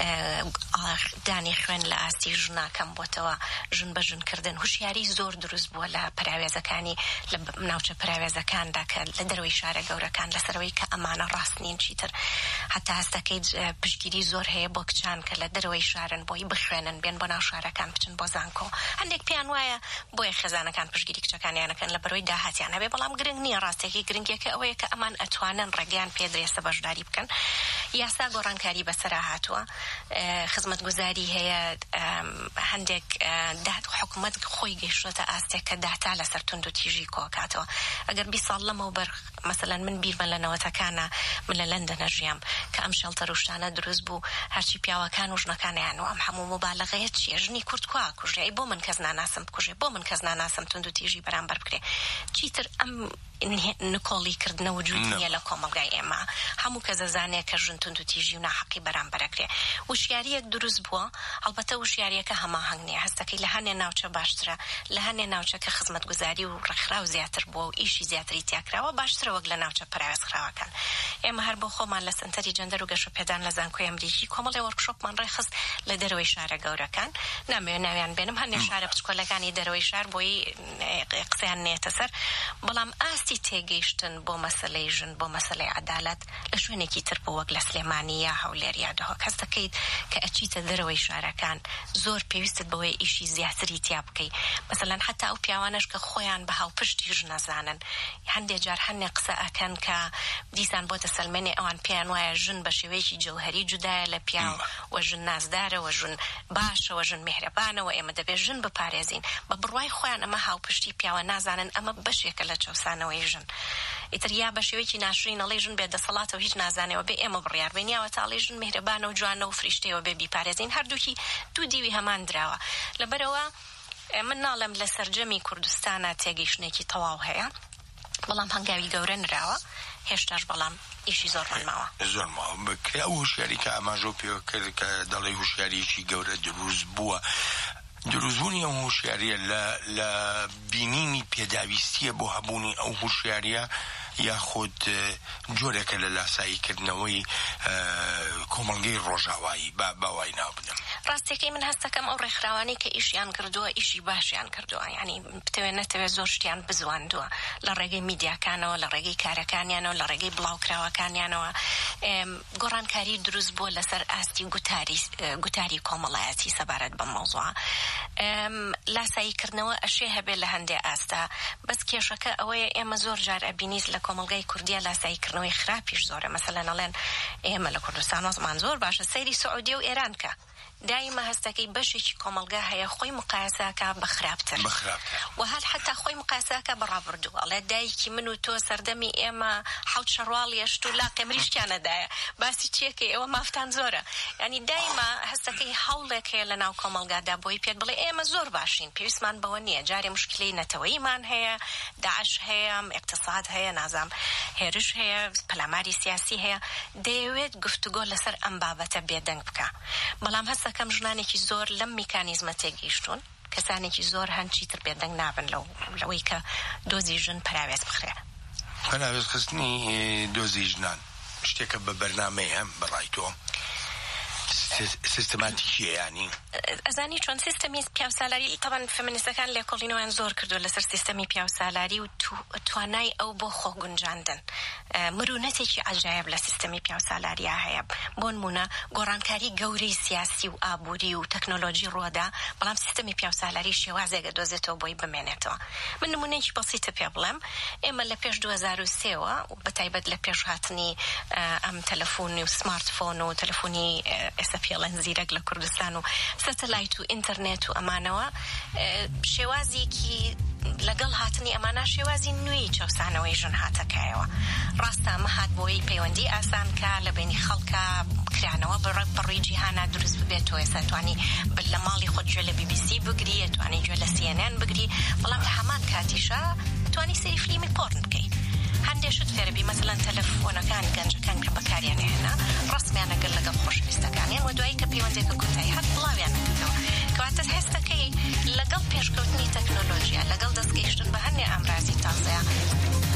دانی خوێن لە ئاستی ژنا کەم بۆتەوە ژن بە ژنکردن هوشیاری زۆر دروست بووە لە پراوێزەکانی لە ناوچە پراوێزەکاندا کە لە دەروی شارە گەورەکان لەسەرەوەی کە ئەمانە ڕاست نین چیتر حتا هەستەکەی پشگیری زۆر هەیە بۆ کچان کە لە دەروی شارن بۆی بخوێنن بێن بۆ ناو شارەکان بچن بۆ زانکۆ هەندێک پیان وایە بۆیە خێزانەکان پشگیری کچەکانیانەکەن لە بەرەوەی داهاتیان هەبێ بەڵام گرنگ نییە ڕاستێکی گرنگێکە ئەوەیە کە ئەمان ئەتوانن ڕێگەیان پێدرێسە بەشداری بکەن یاسا گۆڕانکاری بەسەرا هاتووە خزمەتگوزاری هەیە هەندێک حکوومەت خۆی گەیشتۆتە ئاستێک کە داتا لەسەر تونند و تیژی کۆکاتەوە ئەگەر 20 ساڵ لەمەوە بەر مەسەلەن من بیرمە لە نەوەتەکانە من لە لەندەنە ژیام کە ئەم شەڵتەر و شتانە دروست بوو هەرچی پیاوەکان و ژنەکانیان و ئەم هەموو مبالەغەیە چیە ژنی کورد کوا کوژێ بۆ من کەس ناناسم بکوژێ بۆ من کەس ناناسم تونند و تیژی بەرامبەر بکرێ چیتر ئەم نکۆڵی کردنە وجود نییە لە کۆمەلگای ئێمە هەموو کەس دەزانێت کە ژن تونند و تیژی و ناحەقی بەرامبەرەکرێ وشیاریەک دروست بووە ئەڵبەتە وشیاریەکە هەماهەنگ نییە هەستەکەی لە هەنێ ناوچە باشترە لە هەنێ ناوچە کە خزمەتگوزاری و ڕێکخراو زیاتر بووە و ئیشی زیاتری تیاکراوە باشترە وەک لە ناوچە پراوێزخراوەکان ئێمە هەر بۆ خۆمان لە سنتەری جەندەر و گەشەپێدان لە زانکۆی ئەمریکی کۆمەڵی وەرکشۆپمان ڕێخست لە دەرەوەی شارە گەورەکان نامەوێت ناویان بێنم هەندێک شارە بچکۆلەکانی دەرەوەی شار بۆی قسەیان نێتە سەر بەڵام ئاستی تێگەیشتن بۆ مەسەلەی ژن بۆ مەسەلەی عەدالەت لە شوێنێکی تر بوو وەک لە سلێمانی یا هەولێر یا دهۆک هەست دەکەیت کە ئەچیتە دەرەوەی شارەکان زۆر پێویستت بەوەی ئیشی زیاتری تیا بکەیت مەسەلەن حتا ئەو پیاوانەش کە خۆیان بە هاوپشتی ژن نەزانن هەندێک جار هەندێک قسە ئەکەن کە دیسان بۆتە سەلمێنێ ئەوان پێیان وایە ژن بە شێوەیەکی جەوهەری جودایە لە پیاو و ژن نازدارە و ژن باشە و ژن میهرەبانەوە ئێمە دەبێت ژن بپارێزین بە بڕوای خۆیان ئەمە هاوپشتی پیاوە نازانن ئەمە بەشێکە لە چەوسانەوەی ژن ئیتر یا بە شێوەیەکی ناشرین ئەڵێ ژن بێدەسەڵاتەوە هیچ نازانێەوە بێ ئێمە بڕیار بێنیاوە تاڵێ ژن میهرەبانە و جوانە و فریشتەیەوە بێ بیپارێزین هەردووکی دوو دیوی هەمان دراوە لەبەرەوە من ناڵم لە سەرجەمی کوردستانە تێگەیشتنێکی تەواو هەیە بەڵام هەنگاوی گەورە نراوە هێشتاش بەڵام ئیشی زۆرمان ماوە زۆر ماوە بکرێ ئەو هوشیاری کە ئاماژۆ پێوە کرد کە دەڵێ هوشیاریەکی گەورە دروست بووە دروستبوونی ئەو هوشیاریە لە بینینی پێداویستیە بۆ هەبوونی ئەو هوشیاریە یاخود جۆرێکە لە لاساییکردنەوەی کۆمەڵگەی ڕۆژاوایی باوای ناو بدەم ڕاستیەکەی من هەستەکەم ئەو ڕێکخراوانی کە ئیشیان کردووە ئیشی باشیان کردووە یعنی بتەوێت نەتەوێت زۆر شتیان بزواندووە لە ڕێگەی میدیاکانەوە لە ڕێگەی کارەکانیانەوە لە ڕێگەی بڵاوکراوەکانیانەوە گۆڕانکاری دروست بووە لەسەر ئاستی گوتاری کۆمەڵایەتی سەبارەت بە مەوزوعە لاساییکردنەوە ئەشێ هەبێت لە هەندێک ئاستا بەس کێشەکە ئەوەیە ئێمە زۆر جار ئەبینیت لە کۆمەڵگای کوردیە لاساییکردنەوەی خراپیش زۆرە مەسەلەن ئەڵێن ئێمە لە کوردستان وەزمان زۆر باشە سەیری سعودیە و ئێران کە دایما هەستەکەی بەشێکی کۆمەلگا هەیە خۆی مقایسەکە بە خراپتر و هەر حتا خۆی مقایسەکە بەڕابردوو ئەڵێ دایکی من و تۆ سەردەمی ئێمە حەوت شەڕواڵی هەشت و لاقێ مریشکیانەدایە باسی چیەکەی ئێوە مافتان زۆرە ینی دایما هەستەکەی هەوڵێک هەیە لە ناو کۆمەلگادا بۆی پێت بڵێ ئێمە زۆر باشین پێویستمان بەوە نییە جارێ مشکلەی نەتەوەیمان هەیە داعش هەیە اقتصاد هەیە نازام هێرش هەیە پەلاماری سیاسی هەیە دەیەوێت گفتوگۆ لەسەر ئەم بابەتە بێدەنگ بکە بەڵام هەستەکەم ژنانێکی زۆر لەم میکانیزمە تێگەیشتون کەسانێکی زۆر هەنچی تر بێدەنگ نابن لەوەی کە دۆزی ژن پراوێز بخرێ پراوێزخستنی دۆزی ژنان شتێکە بە بەرنامەیە بەڕای تۆ سیستماتیکیە ینی ئەزانی چۆن سیستەمی پیاوسالاری طبعا فێمینیستەکان لێکۆڵینەوەیان زۆر کردو لەسەر سیستەمی پیاوسالاری و توانای ئەو بۆ خۆ گونجاندن مرونەتێکی عەجایب لە سیستەمی پیاوسالاریە هەیە بۆ نمونە گۆڕانکاری گەورەی سیاسی و ئابووری و تەکنۆلۆژی ڕۆدا بەڵام سیستەمی پیاوسالاری شێوازێکە دۆزێتەوە بۆی بمێنێتەوە من نمونەیەکی بەسیتە پێ بڵێم ئێمە لە پێش 2003ەوە و بەتایبەت لە پێش هاتنی ئەم تەلەفۆنی و سمارتفۆن و تەلەفۆنی ئێستا پێڵێن زیرەک لە کوردستان و سەتەلایت و ئینتەرنێت و ئەمانەوە شێوازێکی لەگەڵ هاتنی ئەمانە شێوازی نوێی چەوسانەوەی ژن هاتەکایەوە ڕاستە ئەمە هات بۆی پەیوەندی ئاسان کە لە بینی خەڵکە کرانەوە بەڕێی جیهانە دروست ببێتەوە ئێستا توانی لە ماڵی خۆت گوێ لە BBC بگری توانی گوێ لە CNN بگری بەڵام لە هەمان کاتیشە توانی سەری فیلمی پۆرن بکەیت هەندێشت فێرەبی مەسەڵەن تەلەفۆنەکانی گەنجەکان کە بەکاریان هێنا ڕستمیان لەگەڵ خۆشەویستەکانیان و دوایی کە پەیوەندێکە کوتایی هەر بڵاویان نکردەوە کەواتە هێستەکەی لەگەڵ پێشکەوتنی تەکنۆلۆژیا لەگەڵ دەستگەیشتن بە هەندێک ئامڕازی تازەیە